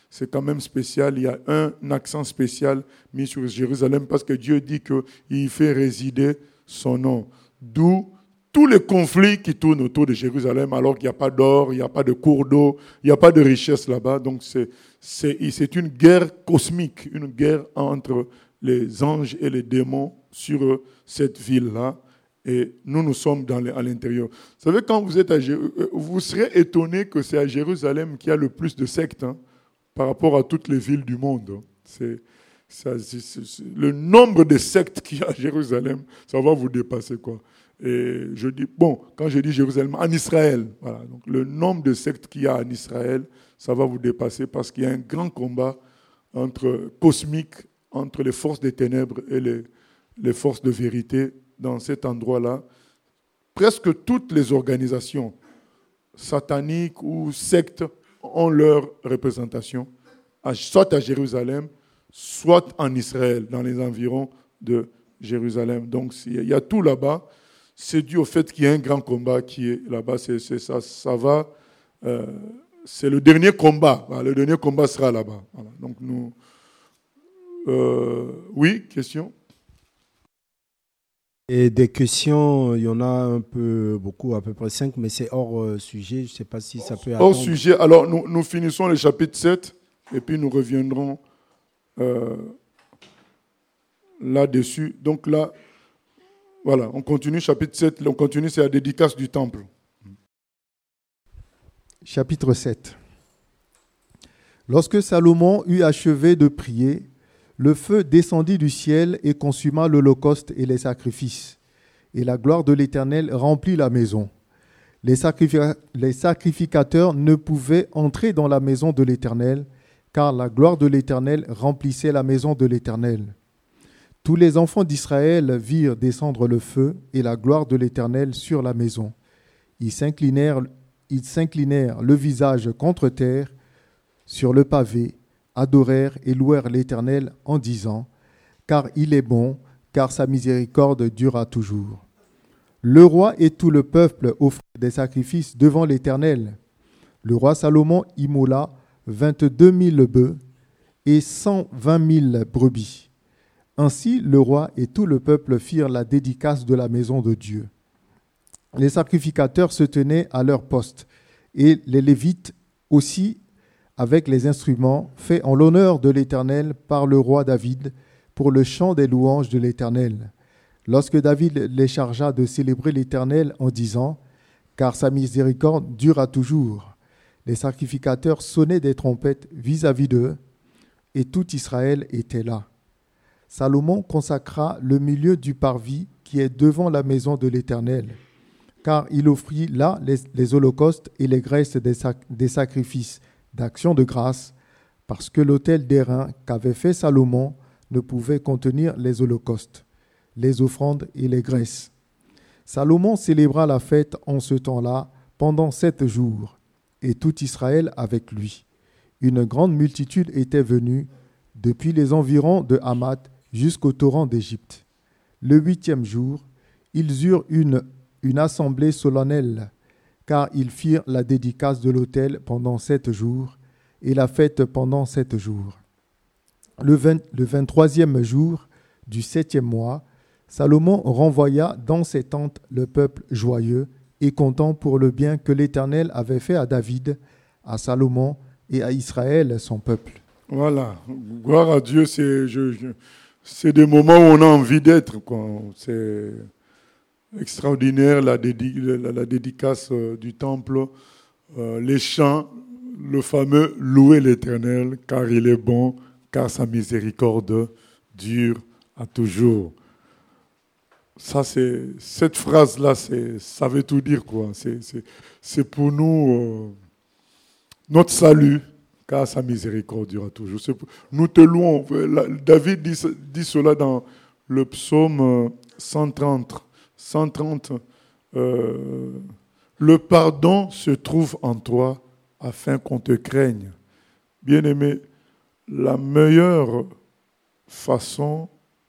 c'est quand même spécial. Il y a un accent spécial mis sur Jérusalem parce que Dieu dit qu'il fait résider son nom. D'où tous les conflits qui tournent autour de Jérusalem, alors qu'il n'y a pas d'or, il n'y a pas de cours d'eau, il n'y a pas de richesse là-bas. Donc c'est, c'est, c'est une guerre cosmique, une guerre entre les anges et les démons sur cette ville-là. Et nous, nous sommes dans les, à l'intérieur. Vous savez, quand vous êtes à Jérusalem, vous serez étonné que c'est à Jérusalem qu'il y a le plus de sectes hein, par rapport à toutes les villes du monde. C'est, ça, c'est, c'est, c'est, le nombre de sectes qu'il y a à Jérusalem, ça va vous dépasser, quoi. Et je dis, bon, quand je dis Jérusalem, en Israël, voilà, donc le nombre de sectes qu'il y a en Israël, ça va vous dépasser parce qu'il y a un grand combat entre, cosmique entre les forces des ténèbres et les, les forces de vérité dans cet endroit-là. Presque toutes les organisations sataniques ou sectes ont leur représentation, soit à Jérusalem, soit en Israël, dans les environs de Jérusalem. Donc il y a tout là-bas. C'est dû au fait qu'il y a un grand combat qui est là-bas. C'est, c'est ça, ça va. Euh, c'est le dernier combat. Voilà, le dernier combat sera là-bas. Voilà. Donc nous. Euh, oui, question. Et des questions, il y en a un peu, beaucoup, à peu près cinq, mais c'est hors euh, sujet. Je ne sais pas si ça peut attendre. Hors sujet. Alors, nous, nous finissons le chapitre sept et puis nous reviendrons euh, là-dessus. Donc là, voilà, on continue, chapitre sept, on continue, c'est la dédicace du temple. Chapitre sept. Lorsque Salomon eut achevé de prier, le feu descendit du ciel et consuma l'holocauste et les sacrifices. Et la gloire de l'Éternel remplit la maison. Les, sacrifi- les sacrificateurs ne pouvaient entrer dans la maison de l'Éternel, car la gloire de l'Éternel remplissait la maison de l'Éternel. Tous les enfants d'Israël virent descendre le feu et la gloire de l'Éternel sur la maison. Ils s'inclinèrent, ils s'inclinèrent le visage contre terre sur le pavé, adorèrent et louèrent l'Éternel en disant « Car il est bon, car sa miséricorde durera toujours. » Le roi et tout le peuple offrirent des sacrifices devant l'Éternel. Le roi Salomon immola vingt-deux mille bœufs et cent vingt mille brebis. Ainsi, le roi et tout le peuple firent la dédicace de la maison de Dieu. Les sacrificateurs se tenaient à leur poste, et les Lévites aussi, avec les instruments faits en l'honneur de l'Éternel par le roi David, pour le chant des louanges de l'Éternel. Lorsque David les chargea de célébrer l'Éternel en disant « Car sa miséricorde durera toujours », les sacrificateurs sonnaient des trompettes vis-à-vis d'eux, et tout Israël était là. Salomon consacra le milieu du parvis qui est devant la maison de l'Éternel, car il offrit là les, les holocaustes et les graisses des, sac, des sacrifices d'action de grâce, parce que l'autel d'airain qu'avait fait Salomon ne pouvait contenir les holocaustes, les offrandes et les graisses. Salomon célébra la fête en ce temps-là pendant sept jours, et tout Israël avec lui. Une grande multitude était venue depuis les environs de Hamath jusqu'au torrent d'Égypte. Le huitième jour, ils eurent une, une assemblée solennelle, car ils firent la dédicace de l'autel pendant sept jours, et la fête pendant sept jours. Le, vingt, le vingt-troisième jour du septième mois, Salomon renvoya dans ses tentes le peuple joyeux et content pour le bien que l'Éternel avait fait à David, à Salomon et à Israël, son peuple. Voilà, gloire à Dieu, c'est, je, je, c'est des moments où on a envie d'être, quoi. C'est extraordinaire, la, dédi, la, la dédicace euh, du temple, euh, les chants, le fameux « Louez l'Éternel, car il est bon, car sa miséricorde dure à toujours ». Ça, c'est, cette phrase-là, c'est, ça veut tout dire, quoi. C'est, c'est, c'est pour nous euh, notre salut, car sa miséricorde durera toujours. C'est pour, nous te louons. David dit, dit cela dans le psaume cent trente. cent trente euh, le pardon se trouve en toi afin qu'on te craigne. Bien-aimé, la meilleure façon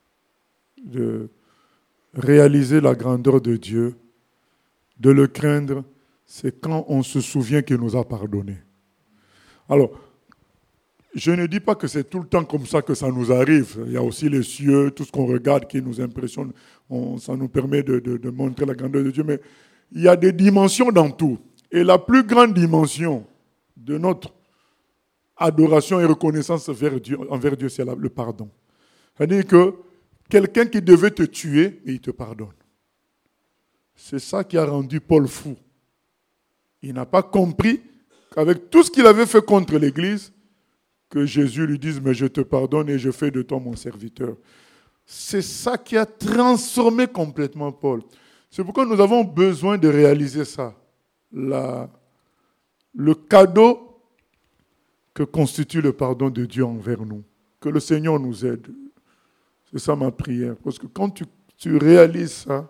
de réaliser la grandeur de Dieu, de le craindre, c'est quand on se souvient qu'il nous a pardonné. Alors, je ne dis pas que c'est tout le temps comme ça que ça nous arrive. Il y a aussi les cieux, tout ce qu'on regarde qui nous impressionne. On, ça nous permet de, de, de montrer la grandeur de Dieu. Mais il y a des dimensions dans tout. Et la plus grande dimension de notre adoration et reconnaissance envers Dieu, envers Dieu c'est la, le pardon. C'est-à-dire que quelqu'un qui devait te tuer, il te pardonne. C'est ça qui a rendu Paul fou. Il n'a pas compris qu'avec tout ce qu'il avait fait contre l'Église, que Jésus lui dise « Mais je te pardonne et je fais de toi mon serviteur ». C'est ça qui a transformé complètement Paul. C'est pourquoi nous avons besoin de réaliser ça. La, le cadeau que constitue le pardon de Dieu envers nous. Que le Seigneur nous aide. C'est ça ma prière. Parce que quand tu, tu réalises ça,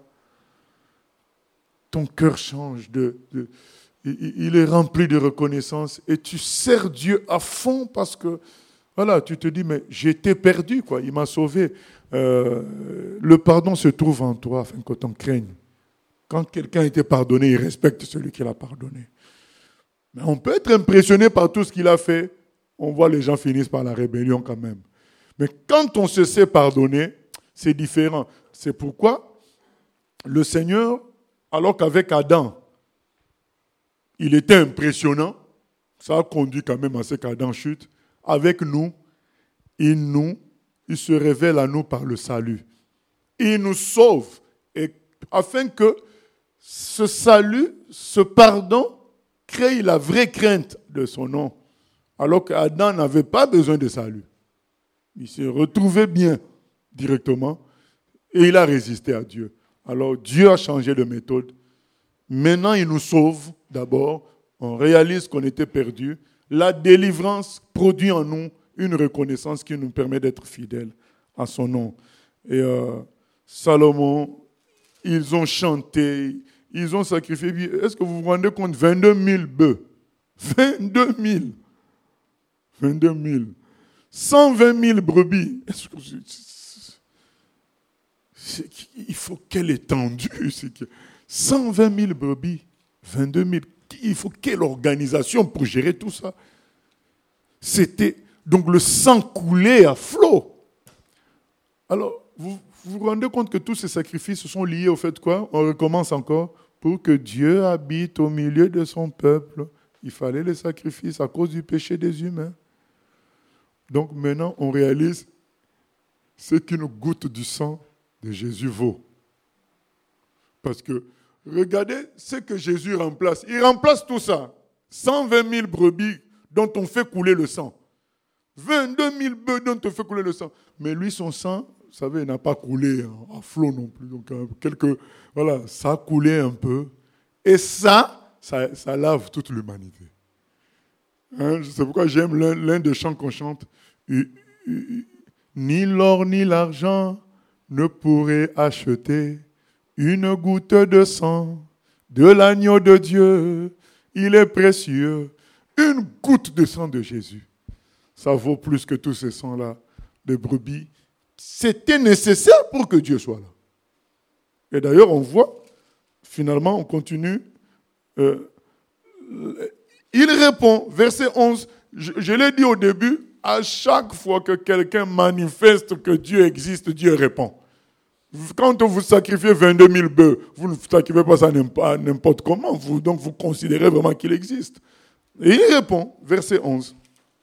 ton cœur change. De, de, il, il est rempli de reconnaissance et tu sers Dieu à fond parce que, voilà, tu te dis, mais j'étais perdu, quoi. Il m'a sauvé. Euh, le pardon se trouve en toi afin que t'en craignes. Quand quelqu'un a été pardonné, il respecte celui qui l'a pardonné. Mais on peut être impressionné par tout ce qu'il a fait. On voit les gens finissent par la rébellion quand même. Mais quand on se sait pardonner, c'est différent. C'est pourquoi le Seigneur, alors qu'avec Adam, il était impressionnant, ça a conduit quand même à ce qu'Adam chute. Avec nous, il nous, il se révèle à nous par le salut. Il nous sauve et afin que ce salut, ce pardon, crée la vraie crainte de son nom. Alors qu'Adam n'avait pas besoin de salut. Il s'est retrouvé bien directement et il a résisté à Dieu. Alors Dieu a changé de méthode. Maintenant, il nous sauve d'abord. On réalise qu'on était perdu. La délivrance produit en nous une reconnaissance qui nous permet d'être fidèles à son nom. Et euh, Salomon, ils ont chanté, ils ont sacrifié. Est-ce que vous vous rendez compte? vingt-deux mille bœufs. vingt-deux mille. vingt-deux mille. cent vingt mille brebis. Est-ce que c'est, c'est, il faut quelle étendue. C'est que cent vingt mille brebis. vingt-deux mille. Il faut quelle organisation pour gérer tout ça? C'était donc le sang coulait à flot. Alors, vous vous rendez compte que tous ces sacrifices sont liés au fait quoi? On recommence encore. Pour que Dieu habite au milieu de son peuple, il fallait les sacrifices à cause du péché des humains. Donc maintenant, on réalise ce qu'une goutte du sang de Jésus vaut. Parce que regardez ce que Jésus remplace. Il remplace tout ça. cent vingt mille brebis dont on fait couler le sang. vingt-deux mille bœufs dont on fait couler le sang. Mais lui, son sang, vous savez, il n'a pas coulé à flot non plus. Donc, quelques, voilà, ça a coulé un peu. Et ça, ça, ça lave toute l'humanité. Hein, c'est pourquoi j'aime l'un, l'un des chants qu'on chante. Ni l'or ni l'argent ne pourraient acheter une goutte de sang de l'agneau de Dieu. Il est précieux. Une goutte de sang de Jésus. Ça vaut plus que tous ces sangs-là de brebis. C'était nécessaire pour que Dieu soit là. Et d'ailleurs, on voit, finalement, on continue. Euh, il répond, verset onze, je, je l'ai dit au début, à chaque fois que quelqu'un manifeste que Dieu existe, Dieu répond. Quand vous sacrifiez vingt-deux mille bœufs, vous ne sacrifiez pas ça n'importe comment, vous, donc vous considérez vraiment qu'il existe. Et il répond, verset onze.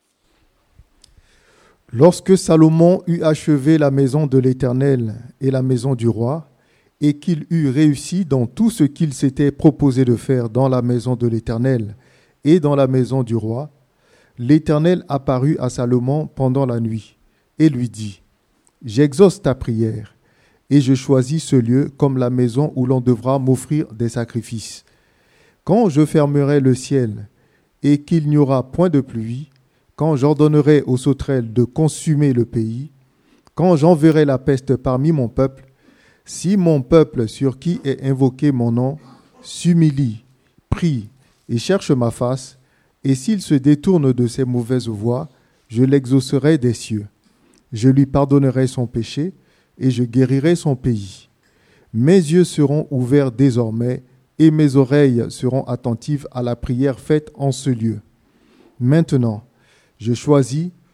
Lorsque Salomon eut achevé la maison de l'Éternel et la maison du roi, et qu'il eut réussi dans tout ce qu'il s'était proposé de faire dans la maison de l'Éternel et dans la maison du roi, l'Éternel apparut à Salomon pendant la nuit et lui dit : « J'exauce ta prière, et je choisis ce lieu comme la maison où l'on devra m'offrir des sacrifices. Quand je fermerai le ciel et qu'il n'y aura point de pluie, quand j'ordonnerai aux sauterelles de consumer le pays, quand j'enverrai la peste parmi mon peuple, si mon peuple sur qui est invoqué mon nom s'humilie, prie et cherche ma face, et s'il se détourne de ses mauvaises voies, je l'exaucerai des cieux. Je lui pardonnerai son péché et je guérirai son pays. Mes yeux seront ouverts désormais et mes oreilles seront attentives à la prière faite en ce lieu. Maintenant, je choisis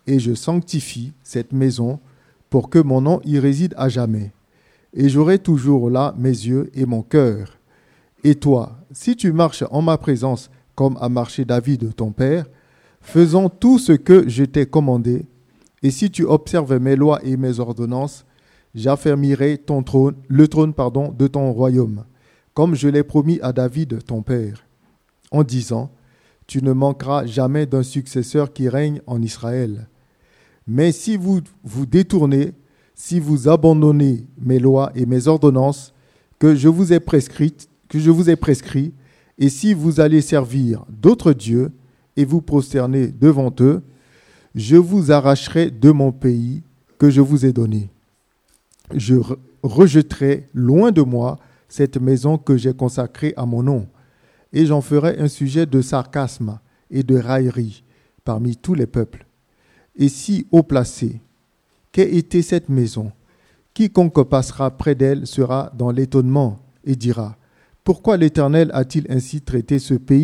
et je sanctifie cette maison pour que mon nom y réside à jamais. Et j'aurai toujours là mes yeux et mon cœur. Et toi, si tu marches en ma présence comme a marché David ton père, faisant tout ce que je t'ai commandé, et si tu observes mes lois et mes ordonnances, j'affermirai ton trône, le trône pardon, de ton royaume, comme je l'ai promis à David ton père, en disant, tu ne manqueras jamais d'un successeur qui règne en Israël. Mais si vous vous détournez, si vous abandonnez mes lois et mes ordonnances que je vous ai prescrites, que je vous ai prescrits, et si vous allez servir d'autres dieux et vous prosterner devant eux, je vous arracherai de mon pays que je vous ai donné. Je re- rejetterai loin de moi cette maison que j'ai consacrée à mon nom, et j'en ferai un sujet de sarcasme et de raillerie parmi tous les peuples. Et si haut placé, qu'ait été cette maison, quiconque passera près d'elle sera dans l'étonnement et dira, pourquoi l'Éternel a-t-il ainsi traité ce pays ?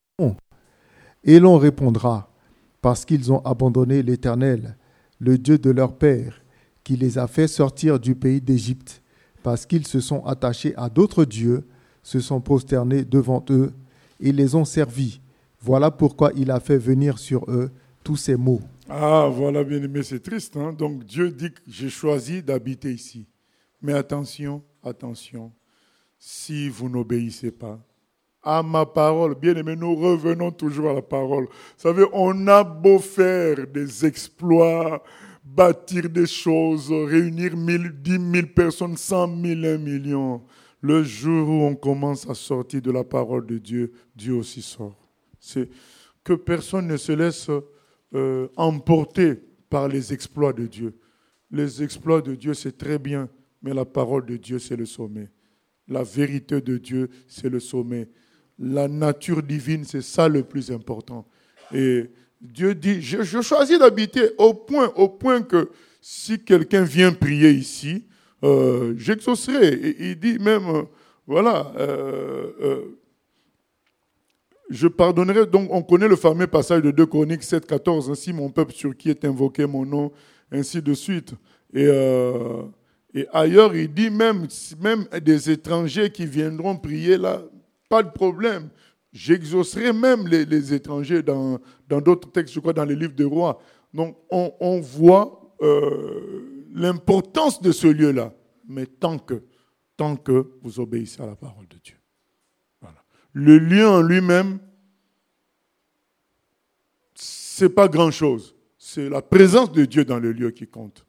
Et l'on répondra, parce qu'ils ont abandonné l'Éternel, le Dieu de leur père, qui les a fait sortir du pays d'Égypte, parce qu'ils se sont attachés à d'autres dieux, se sont prosternés devant eux et les ont servis. Voilà pourquoi il a fait venir sur eux tous ces maux. Ah, voilà, bien aimé, c'est triste. Hein? Donc Dieu dit que j'ai choisi d'habiter ici. Mais attention, attention, si vous n'obéissez pas à ma parole, bien aimé, nous revenons toujours à la parole. Vous savez, on a beau faire des exploits, bâtir des choses, réunir mille, dix mille personnes, cent mille, un million. Le jour où on commence à sortir de la parole de Dieu, Dieu aussi sort. C'est que personne ne se laisse euh, emporter par les exploits de Dieu. Les exploits de Dieu, c'est très bien, mais la parole de Dieu, c'est le sommet. La vérité de Dieu, c'est le sommet. La nature divine, c'est ça le plus important. Et Dieu dit, je, je choisis d'habiter au point, au point que si quelqu'un vient prier ici, euh, j'exaucerai. Et il dit même, euh, voilà, euh, euh, je pardonnerai. Donc on connaît le fameux passage de deux Chroniques sept, quatorze, ainsi mon peuple sur qui est invoqué mon nom, ainsi de suite. Et, euh, et ailleurs, il dit même, même des étrangers qui viendront prier là, pas de problème. J'exaucerai même les, les étrangers dans, dans d'autres textes, je crois, dans les livres des rois. Donc, on, on voit euh, l'importance de ce lieu-là. Mais tant que, tant que vous obéissez à la parole de Dieu. Voilà. Le lieu en lui-même, c'est pas grand-chose. C'est la présence de Dieu dans le lieu qui compte.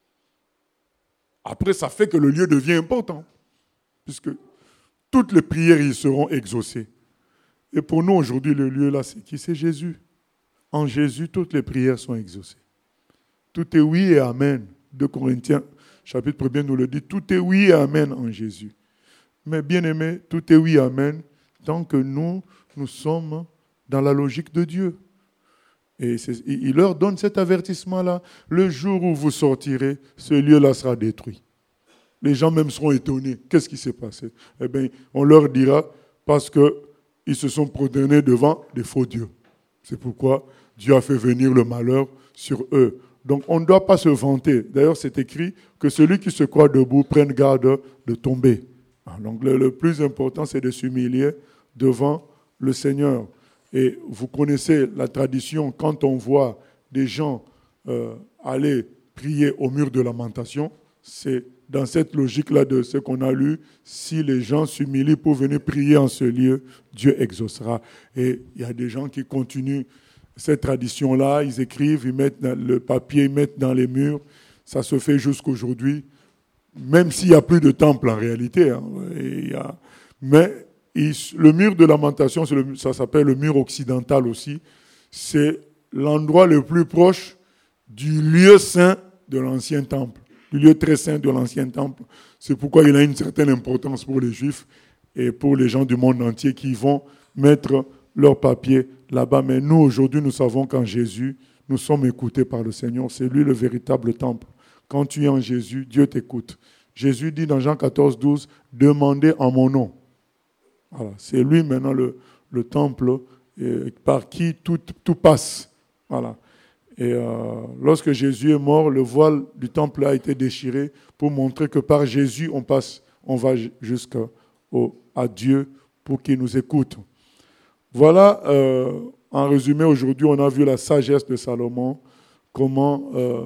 Après, ça fait que le lieu devient important. Puisque toutes les prières y seront exaucées. Et pour nous, aujourd'hui, le lieu là, c'est qui ? C'est Jésus. En Jésus, toutes les prières sont exaucées. Tout est oui et amen. deux Corinthiens, chapitre premier, nous le dit. Tout est oui et amen en Jésus. Mais bien aimé, tout est oui et amen tant que nous, nous sommes dans la logique de Dieu. Et il leur donne cet avertissement-là. Le jour où vous sortirez, ce lieu-là sera détruit. Les gens même seront étonnés. Qu'est-ce qui s'est passé ? Eh bien, on leur dira parce qu'ils se sont prosternés devant des faux dieux. C'est pourquoi Dieu a fait venir le malheur sur eux. Donc, on ne doit pas se vanter. D'ailleurs, c'est écrit que celui qui se croit debout prenne garde de tomber. Donc, le, le plus important, c'est de s'humilier devant le Seigneur. Et vous connaissez la tradition, quand on voit des gens euh, aller prier au mur de lamentation, c'est dans cette logique-là de ce qu'on a lu, si les gens s'humilient pour venir prier en ce lieu, Dieu exaucera. Et il y a des gens qui continuent cette tradition-là, ils écrivent, ils mettent dans le papier, ils mettent dans les murs. Ça se fait jusqu'aujourd'hui, même s'il n'y a plus de temple en réalité. Hein, et il y a, mais il, le mur de lamentation, c'est le, ça s'appelle le mur occidental aussi. C'est l'endroit le plus proche du lieu saint de l'ancien temple. Du lieu très saint de l'ancien temple. C'est pourquoi il a une certaine importance pour les Juifs et pour les gens du monde entier qui vont mettre leurs papiers là-bas. Mais nous, aujourd'hui, nous savons qu'en Jésus, nous sommes écoutés par le Seigneur. C'est lui le véritable temple. Quand tu es en Jésus, Dieu t'écoute. Jésus dit dans Jean quatorze, douze, « Demandez en mon nom ». Voilà. C'est lui maintenant le, le temple et par qui tout, tout passe. Voilà. Et euh, lorsque Jésus est mort, le voile du temple a été déchiré pour montrer que par Jésus, on passe, on va jusqu'à au, à Dieu pour qu'il nous écoute. Voilà, euh, en résumé, aujourd'hui, on a vu la sagesse de Salomon, comment, euh,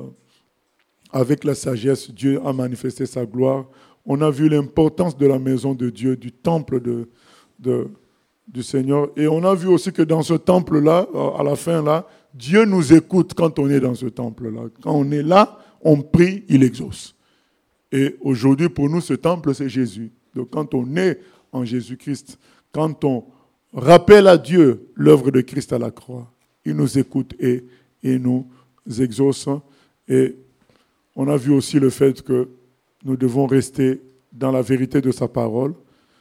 avec la sagesse, Dieu a manifesté sa gloire. On a vu l'importance de la maison de Dieu, du temple de, de, du Seigneur. Et on a vu aussi que dans ce temple-là, à la fin, là, Dieu nous écoute quand on est dans ce temple-là. Quand on est là, on prie, il exauce. Et aujourd'hui, pour nous, ce temple, c'est Jésus. Donc quand on est en Jésus-Christ, quand on rappelle à Dieu l'œuvre de Christ à la croix, il nous écoute et il nous exauce. Et on a vu aussi le fait que nous devons rester dans la vérité de sa parole.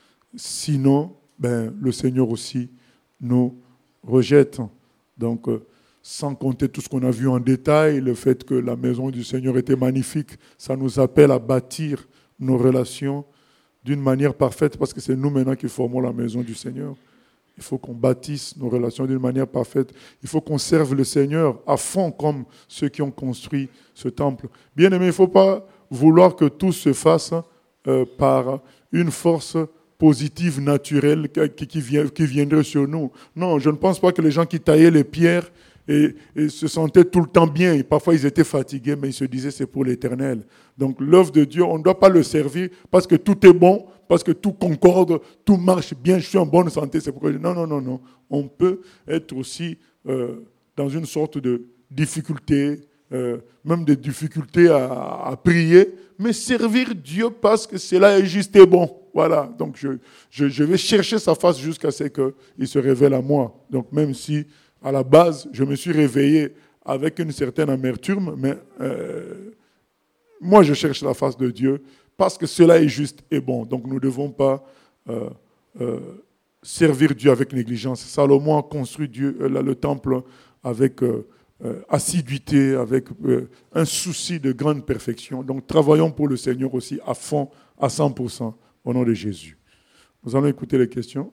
Sinon, ben, le Seigneur aussi nous rejette. Donc, euh, sans compter tout ce qu'on a vu en détail, le fait que la maison du Seigneur était magnifique, ça nous appelle à bâtir nos relations d'une manière parfaite, parce que c'est nous maintenant qui formons la maison du Seigneur. Il faut qu'on bâtisse nos relations d'une manière parfaite. Il faut qu'on serve le Seigneur à fond comme ceux qui ont construit ce temple. Bien aimé, il ne faut pas vouloir que tout se fasse euh, par une force positive, naturelle, qui, qui, vient, qui viendrait sur nous. Non, je ne pense pas que les gens qui taillaient les pierres et, et se sentaient tout le temps bien. Et parfois, ils étaient fatigués, mais ils se disaient c'est pour l'éternel. Donc, l'œuvre de Dieu, on ne doit pas le servir parce que tout est bon, parce que tout concorde, tout marche bien, je suis en bonne santé. C'est pourquoi je dis non, non, non, non. On peut être aussi euh, dans une sorte de difficulté, euh, même des difficultés à, à prier, mais servir Dieu parce que cela est juste et bon. Voilà, donc je, je, je vais chercher sa face jusqu'à ce qu'il se révèle à moi. Donc même si, à la base, je me suis réveillé avec une certaine amertume, mais euh, moi je cherche la face de Dieu parce que cela est juste et bon. Donc nous ne devons pas euh, euh, servir Dieu avec négligence. Salomon a construit Dieu, euh, le temple avec euh, euh, assiduité, avec euh, un souci de grande perfection. Donc travaillons pour le Seigneur aussi à fond, à cent pour cent. Au nom de Jésus. Nous allons écouter les questions.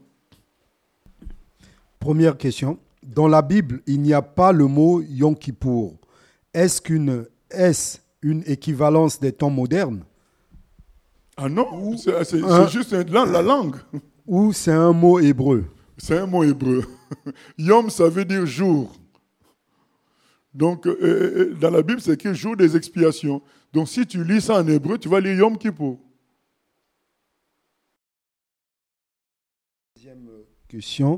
Première question. Dans la Bible, il n'y a pas le mot Yom Kippour. Est-ce qu'une, est-ce une équivalence des temps modernes? Ah non, Ou c'est, c'est, un, c'est juste la, la langue. Ou c'est un mot hébreu? C'est un mot hébreu. Yom, ça veut dire jour. Donc, euh, dans la Bible, c'est écrit jour des expiations. Donc, si tu lis ça en hébreu, tu vas lire Yom Kippour. Deuxième question.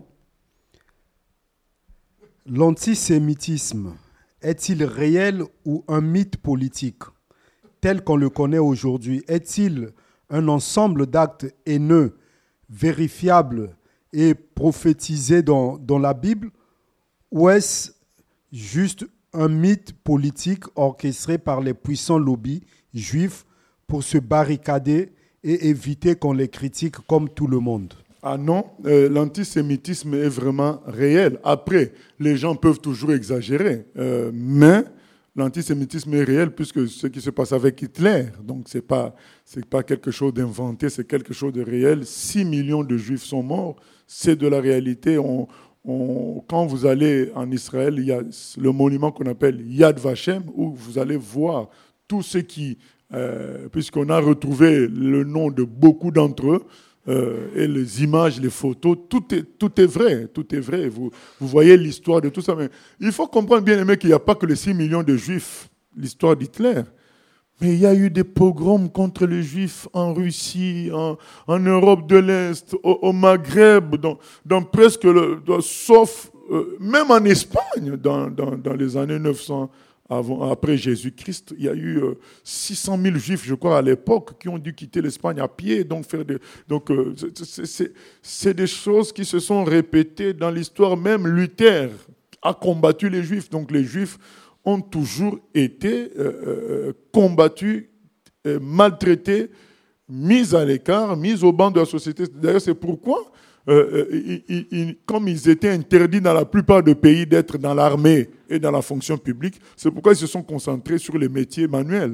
L'antisémitisme est-il réel ou un mythe politique tel qu'on le connaît aujourd'hui? Est-il un ensemble d'actes haineux, vérifiables et prophétisés dans, dans la Bible, ou est-ce juste un mythe politique orchestré par les puissants lobbies juifs pour se barricader et éviter qu'on les critique comme tout le monde? Ah non, euh, l'antisémitisme est vraiment réel. Après, les gens peuvent toujours exagérer, euh, mais l'antisémitisme est réel puisque ce qui se passe avec Hitler, donc ce n'est pas, c'est pas quelque chose d'inventé, c'est quelque chose de réel. six millions de Juifs sont morts, c'est de la réalité. On, on, quand vous allez en Israël, il y a le monument qu'on appelle Yad Vashem, où vous allez voir tout ce qui, euh, puisqu'on a retrouvé le nom de beaucoup d'entre eux, Euh, et les images, les photos, tout est, tout est vrai, tout est vrai. Vous, vous voyez l'histoire de tout ça. Mais il faut comprendre, bien aimé, qu'il n'y a pas que les six millions de Juifs, l'histoire d'Hitler. Mais il y a eu des pogroms contre les Juifs en Russie, en, en Europe de l'Est, au, au Maghreb, dans, dans presque, le, dans, sauf, euh, même en Espagne, dans, dans, dans les années neuf cents. Avant, après Jésus-Christ, il y a eu euh, six cent mille Juifs, je crois, à l'époque, qui ont dû quitter l'Espagne à pied. Donc, faire des, donc euh, c'est, c'est, c'est des choses qui se sont répétées dans l'histoire. Même Luther a combattu les Juifs. Donc, les Juifs ont toujours été euh, euh, combattus, euh, maltraités, mis à l'écart, mis au banc de la société. D'ailleurs, c'est pourquoi, euh, ils, ils, ils, comme ils étaient interdits dans la plupart des pays d'être dans l'armée et dans la fonction publique, c'est pourquoi ils se sont concentrés sur les métiers manuels.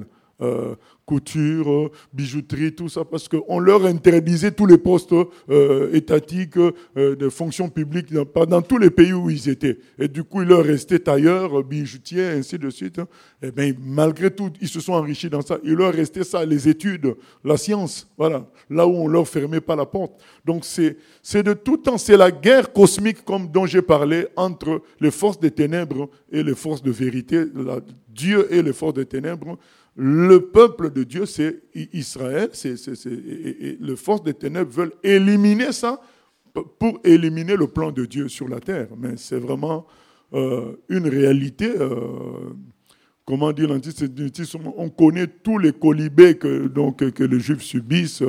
euh, couture, bijouterie, tout ça, parce qu'on leur interdisait tous les postes euh, étatiques, euh, de fonction publique dans, dans tous les pays où ils étaient. Et du coup, il leur restait tailleurs, bijoutiers, ainsi de suite. Et bien, malgré tout, ils se sont enrichis dans ça. Il leur restait ça, les études, la science, voilà, là où on leur fermait pas la porte. Donc, c'est, c'est de tout temps, c'est la guerre cosmique, comme dont j'ai parlé, entre les forces des ténèbres et les forces de vérité, la, Dieu et les forces des ténèbres. Le peuple de Dieu, c'est Israël, c'est, c'est, c'est, et, et les forces des ténèbres veulent éliminer ça pour éliminer le plan de Dieu sur la terre. Mais c'est vraiment euh, une réalité. Euh, comment dire l'antisémitisme? On connaît tous les colibés que, donc, que les Juifs subissent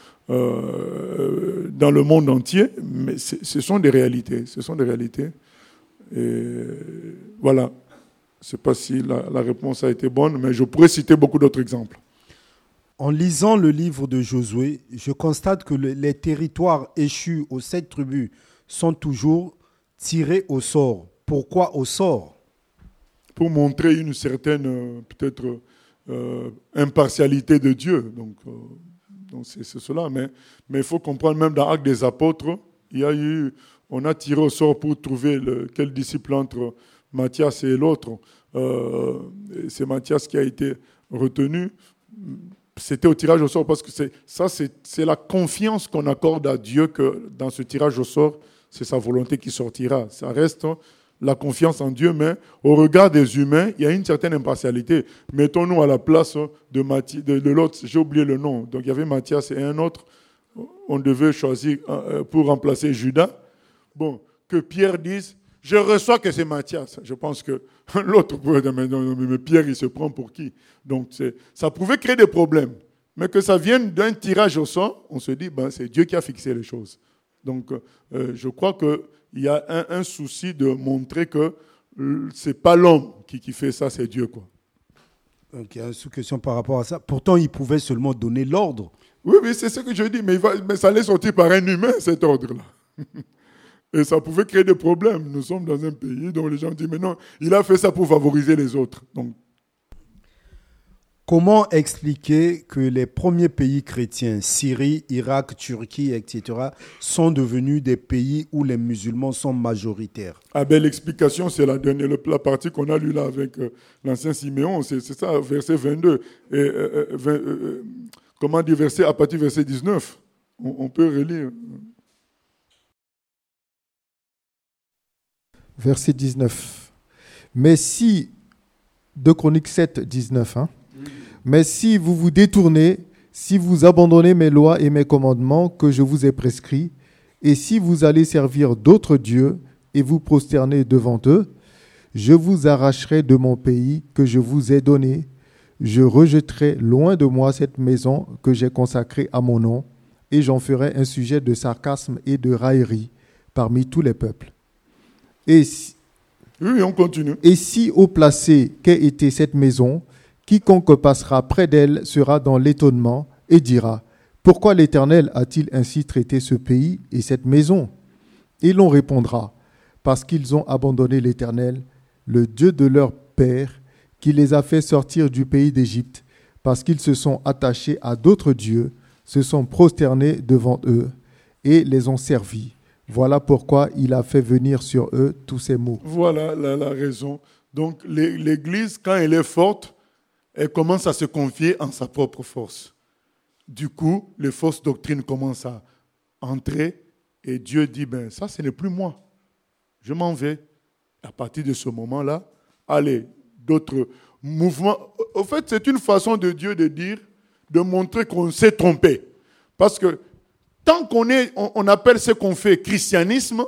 euh, dans le monde entier, mais ce sont des réalités. Ce sont des réalités. Et voilà. Je ne sais pas si la, la réponse a été bonne, mais je pourrais citer beaucoup d'autres exemples. En lisant le livre de Josué, je constate que le, les territoires échus aux sept tribus sont toujours tirés au sort. Pourquoi au sort? Pour montrer une certaine, euh, peut-être, euh, impartialité de Dieu. Donc, euh, donc c'est, c'est cela. Mais, mais il faut comprendre, même dans l'Acte des Apôtres, il y a eu, on a tiré au sort pour trouver le, quel disciple entre Matthias et l'autre. Euh, c'est Matthias qui a été retenu. C'était au tirage au sort parce que c'est, ça, c'est, c'est la confiance qu'on accorde à Dieu que dans ce tirage au sort, c'est sa volonté qui sortira. Ça reste la confiance en Dieu, mais au regard des humains, il y a une certaine impartialité. Mettons-nous à la place de, Mathi, de, de l'autre, j'ai oublié le nom. Donc il y avait Matthias et un autre. On devait choisir pour remplacer Judas. Bon, que Pierre dise, je reçois que c'est Matthias. Je pense que l'autre pouvait dire, mais, mais Pierre, il se prend pour qui? Donc, c'est, ça pouvait créer des problèmes. Mais que ça vienne d'un tirage au sort, on se dit, ben, c'est Dieu qui a fixé les choses. Donc, euh, je crois qu'il y a un, un souci de montrer que ce n'est pas l'homme qui, qui fait ça, c'est Dieu, quoi. Donc, il y a une sous-question par rapport à ça. Pourtant, il pouvait seulement donner l'ordre. Oui, oui, c'est ce que je dis. Mais, il va, mais ça allait sortir par un humain, cet ordre-là. Et ça pouvait créer des problèmes. Nous sommes dans un pays dont les gens disent, mais non, il a fait ça pour favoriser les autres. Donc, comment expliquer que les premiers pays chrétiens, Syrie, Irak, Turquie, et cetera, sont devenus des pays où les musulmans sont majoritaires? Ah ben, l'explication, c'est la, dernière, la partie qu'on a lue là avec euh, l'ancien Siméon. C'est, c'est ça, verset vingt-deux. Et, euh, vingt, euh, comment dire, verset, à partir du verset dix-neuf. On, on peut relire. Verset dix-neuf. Mais si, deux Chroniques sept, dix-neuf, hein, oui. Mais si vous vous détournez, si vous abandonnez mes lois et mes commandements que je vous ai prescrits, et si vous allez servir d'autres dieux et vous prosterner devant eux, je vous arracherai de mon pays que je vous ai donné, je rejetterai loin de moi cette maison que j'ai consacrée à mon nom, et j'en ferai un sujet de sarcasme et de raillerie parmi tous les peuples. Et si, oui, on continue. Et si haut placé qu'ait été cette maison, quiconque passera près d'elle sera dans l'étonnement et dira, pourquoi l'Éternel a-t-il ainsi traité ce pays et cette maison? Et l'on répondra, parce qu'ils ont abandonné l'Éternel, le Dieu de leur père, qui les a fait sortir du pays d'Égypte, parce qu'ils se sont attachés à d'autres dieux, se sont prosternés devant eux et les ont servis. Voilà pourquoi il a fait venir sur eux tous ces maux. Voilà la, la raison. Donc l'Église, quand elle est forte, elle commence à se confier en sa propre force. Du coup, les fausses doctrines commencent à entrer et Dieu dit, ben ça, ce n'est plus moi. Je m'en vais. À partir de ce moment-là, allez, d'autres mouvements. Au fait, c'est une façon de Dieu de dire, de montrer qu'on s'est trompé. Parce que tant qu'on est, on, on appelle ce qu'on fait christianisme,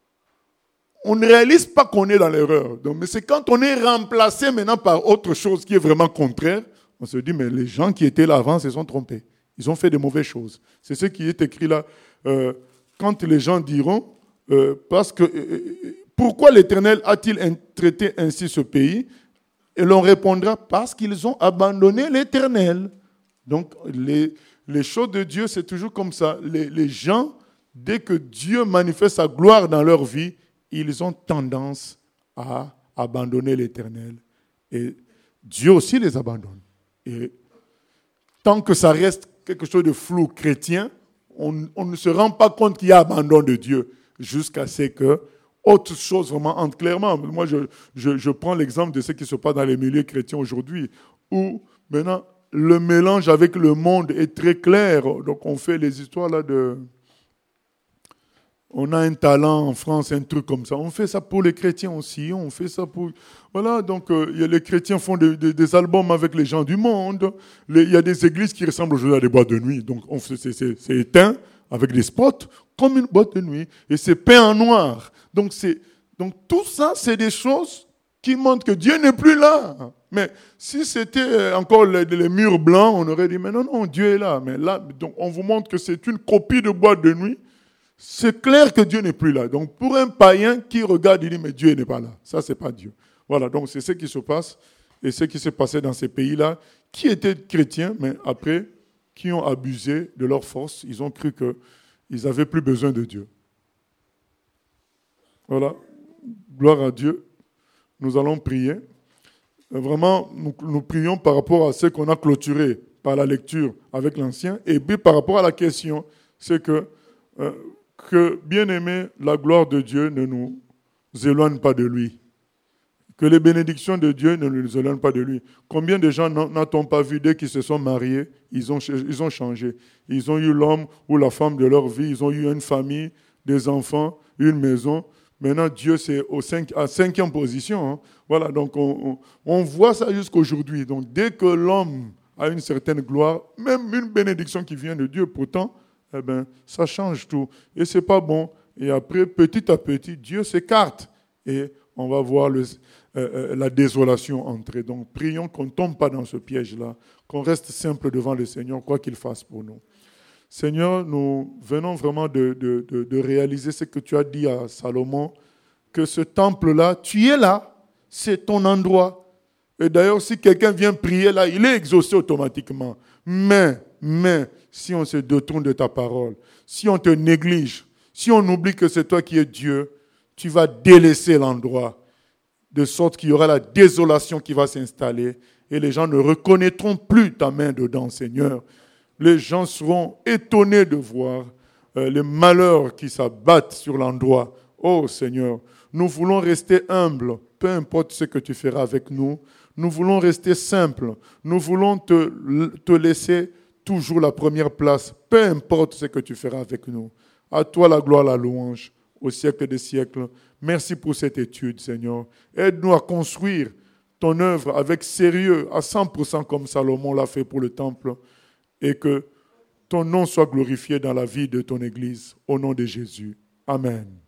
on ne réalise pas qu'on est dans l'erreur. Donc, mais c'est quand on est remplacé maintenant par autre chose qui est vraiment contraire, on se dit, mais les gens qui étaient là avant se sont trompés. Ils ont fait de mauvaises choses. C'est ce qui est écrit là. Euh, quand les gens diront, euh, parce que, euh, pourquoi l'Éternel a-t-il traité ainsi ce pays? Et l'on répondra, parce qu'ils ont abandonné l'Éternel. Donc, les... Les choses de Dieu, c'est toujours comme ça. Les, les gens, dès que Dieu manifeste sa gloire dans leur vie, ils ont tendance à abandonner l'Éternel. Et Dieu aussi les abandonne. Et tant que ça reste quelque chose de flou chrétien, on, on ne se rend pas compte qu'il y a abandon de Dieu jusqu'à ce que autre chose vraiment entre clairement. Moi, je, je, je prends l'exemple de ce qui se passe dans les milieux chrétiens aujourd'hui, où maintenant le mélange avec le monde est très clair. Donc on fait les histoires là de... On a un talent en France, un truc comme ça. On fait ça pour les chrétiens aussi. On fait ça pour... Voilà, donc euh, y a les chrétiens font des, des, des albums avec les gens du monde. Il y a des églises qui ressemblent aujourd'hui à des boîtes de nuit. Donc on fait, c'est, c'est, c'est éteint avec des spots comme une boîte de nuit. Et c'est peint en noir. Donc, c'est, donc tout ça, c'est des choses qui montrent que Dieu n'est plus là. Mais si c'était encore les, les murs blancs, on aurait dit, mais non, non, Dieu est là. Mais là, donc, on vous montre que c'est une copie de boîte de nuit. C'est clair que Dieu n'est plus là. Donc, pour un païen qui regarde, il dit, mais Dieu n'est pas là. Ça, c'est pas Dieu. Voilà, donc c'est ce qui se passe et ce qui s'est passé dans ces pays-là, qui étaient chrétiens, mais après, qui ont abusé de leur force. Ils ont cru qu'ils n'avaient plus besoin de Dieu. Voilà, gloire à Dieu. Nous allons prier. Vraiment, nous, nous prions par rapport à ce qu'on a clôturé par la lecture avec l'Ancien. Et puis par rapport à la question, c'est que, euh, que bien-aimé, la gloire de Dieu ne nous éloigne pas de lui. Que les bénédictions de Dieu ne nous éloignent pas de lui. Combien de gens n'a-t-on pas vu dès qu'ils se sont mariés, ils ont, ils ont changé. Ils ont eu l'homme ou la femme de leur vie, ils ont eu une famille, des enfants, une maison. Maintenant, Dieu, c'est au cinq, à cinquième position. Hein. Voilà, donc on, on, on voit ça jusqu'aujourd'hui. Donc dès que l'homme a une certaine gloire, même une bénédiction qui vient de Dieu, pourtant, eh ben, ça change tout. Et c'est pas bon. Et après, petit à petit, Dieu s'écarte. Et on va voir le, euh, la désolation entrer. Donc prions qu'on ne tombe pas dans ce piège-là, qu'on reste simple devant le Seigneur, quoi qu'il fasse pour nous. Seigneur, nous venons vraiment de, de, de, de réaliser ce que tu as dit à Salomon, que ce temple-là, tu es là, c'est ton endroit. Et d'ailleurs, si quelqu'un vient prier là, il est exaucé automatiquement. Mais, mais, si on se détourne de ta parole, si on te néglige, si on oublie que c'est toi qui es Dieu, tu vas délaisser l'endroit, de sorte qu'il y aura la désolation qui va s'installer et les gens ne reconnaîtront plus ta main dedans, Seigneur. Les gens seront étonnés de voir euh, les malheurs qui s'abattent sur l'endroit. Oh Seigneur, nous voulons rester humbles, peu importe ce que tu feras avec nous. Nous voulons rester simples. Nous voulons te, te laisser toujours la première place, peu importe ce que tu feras avec nous. À toi la gloire, la louange, au siècle des siècles. Merci pour cette étude, Seigneur. Aide-nous à construire ton œuvre avec sérieux, à cent pour cent comme Salomon l'a fait pour le temple. Et que ton nom soit glorifié dans la vie de ton Église. Au nom de Jésus. Amen.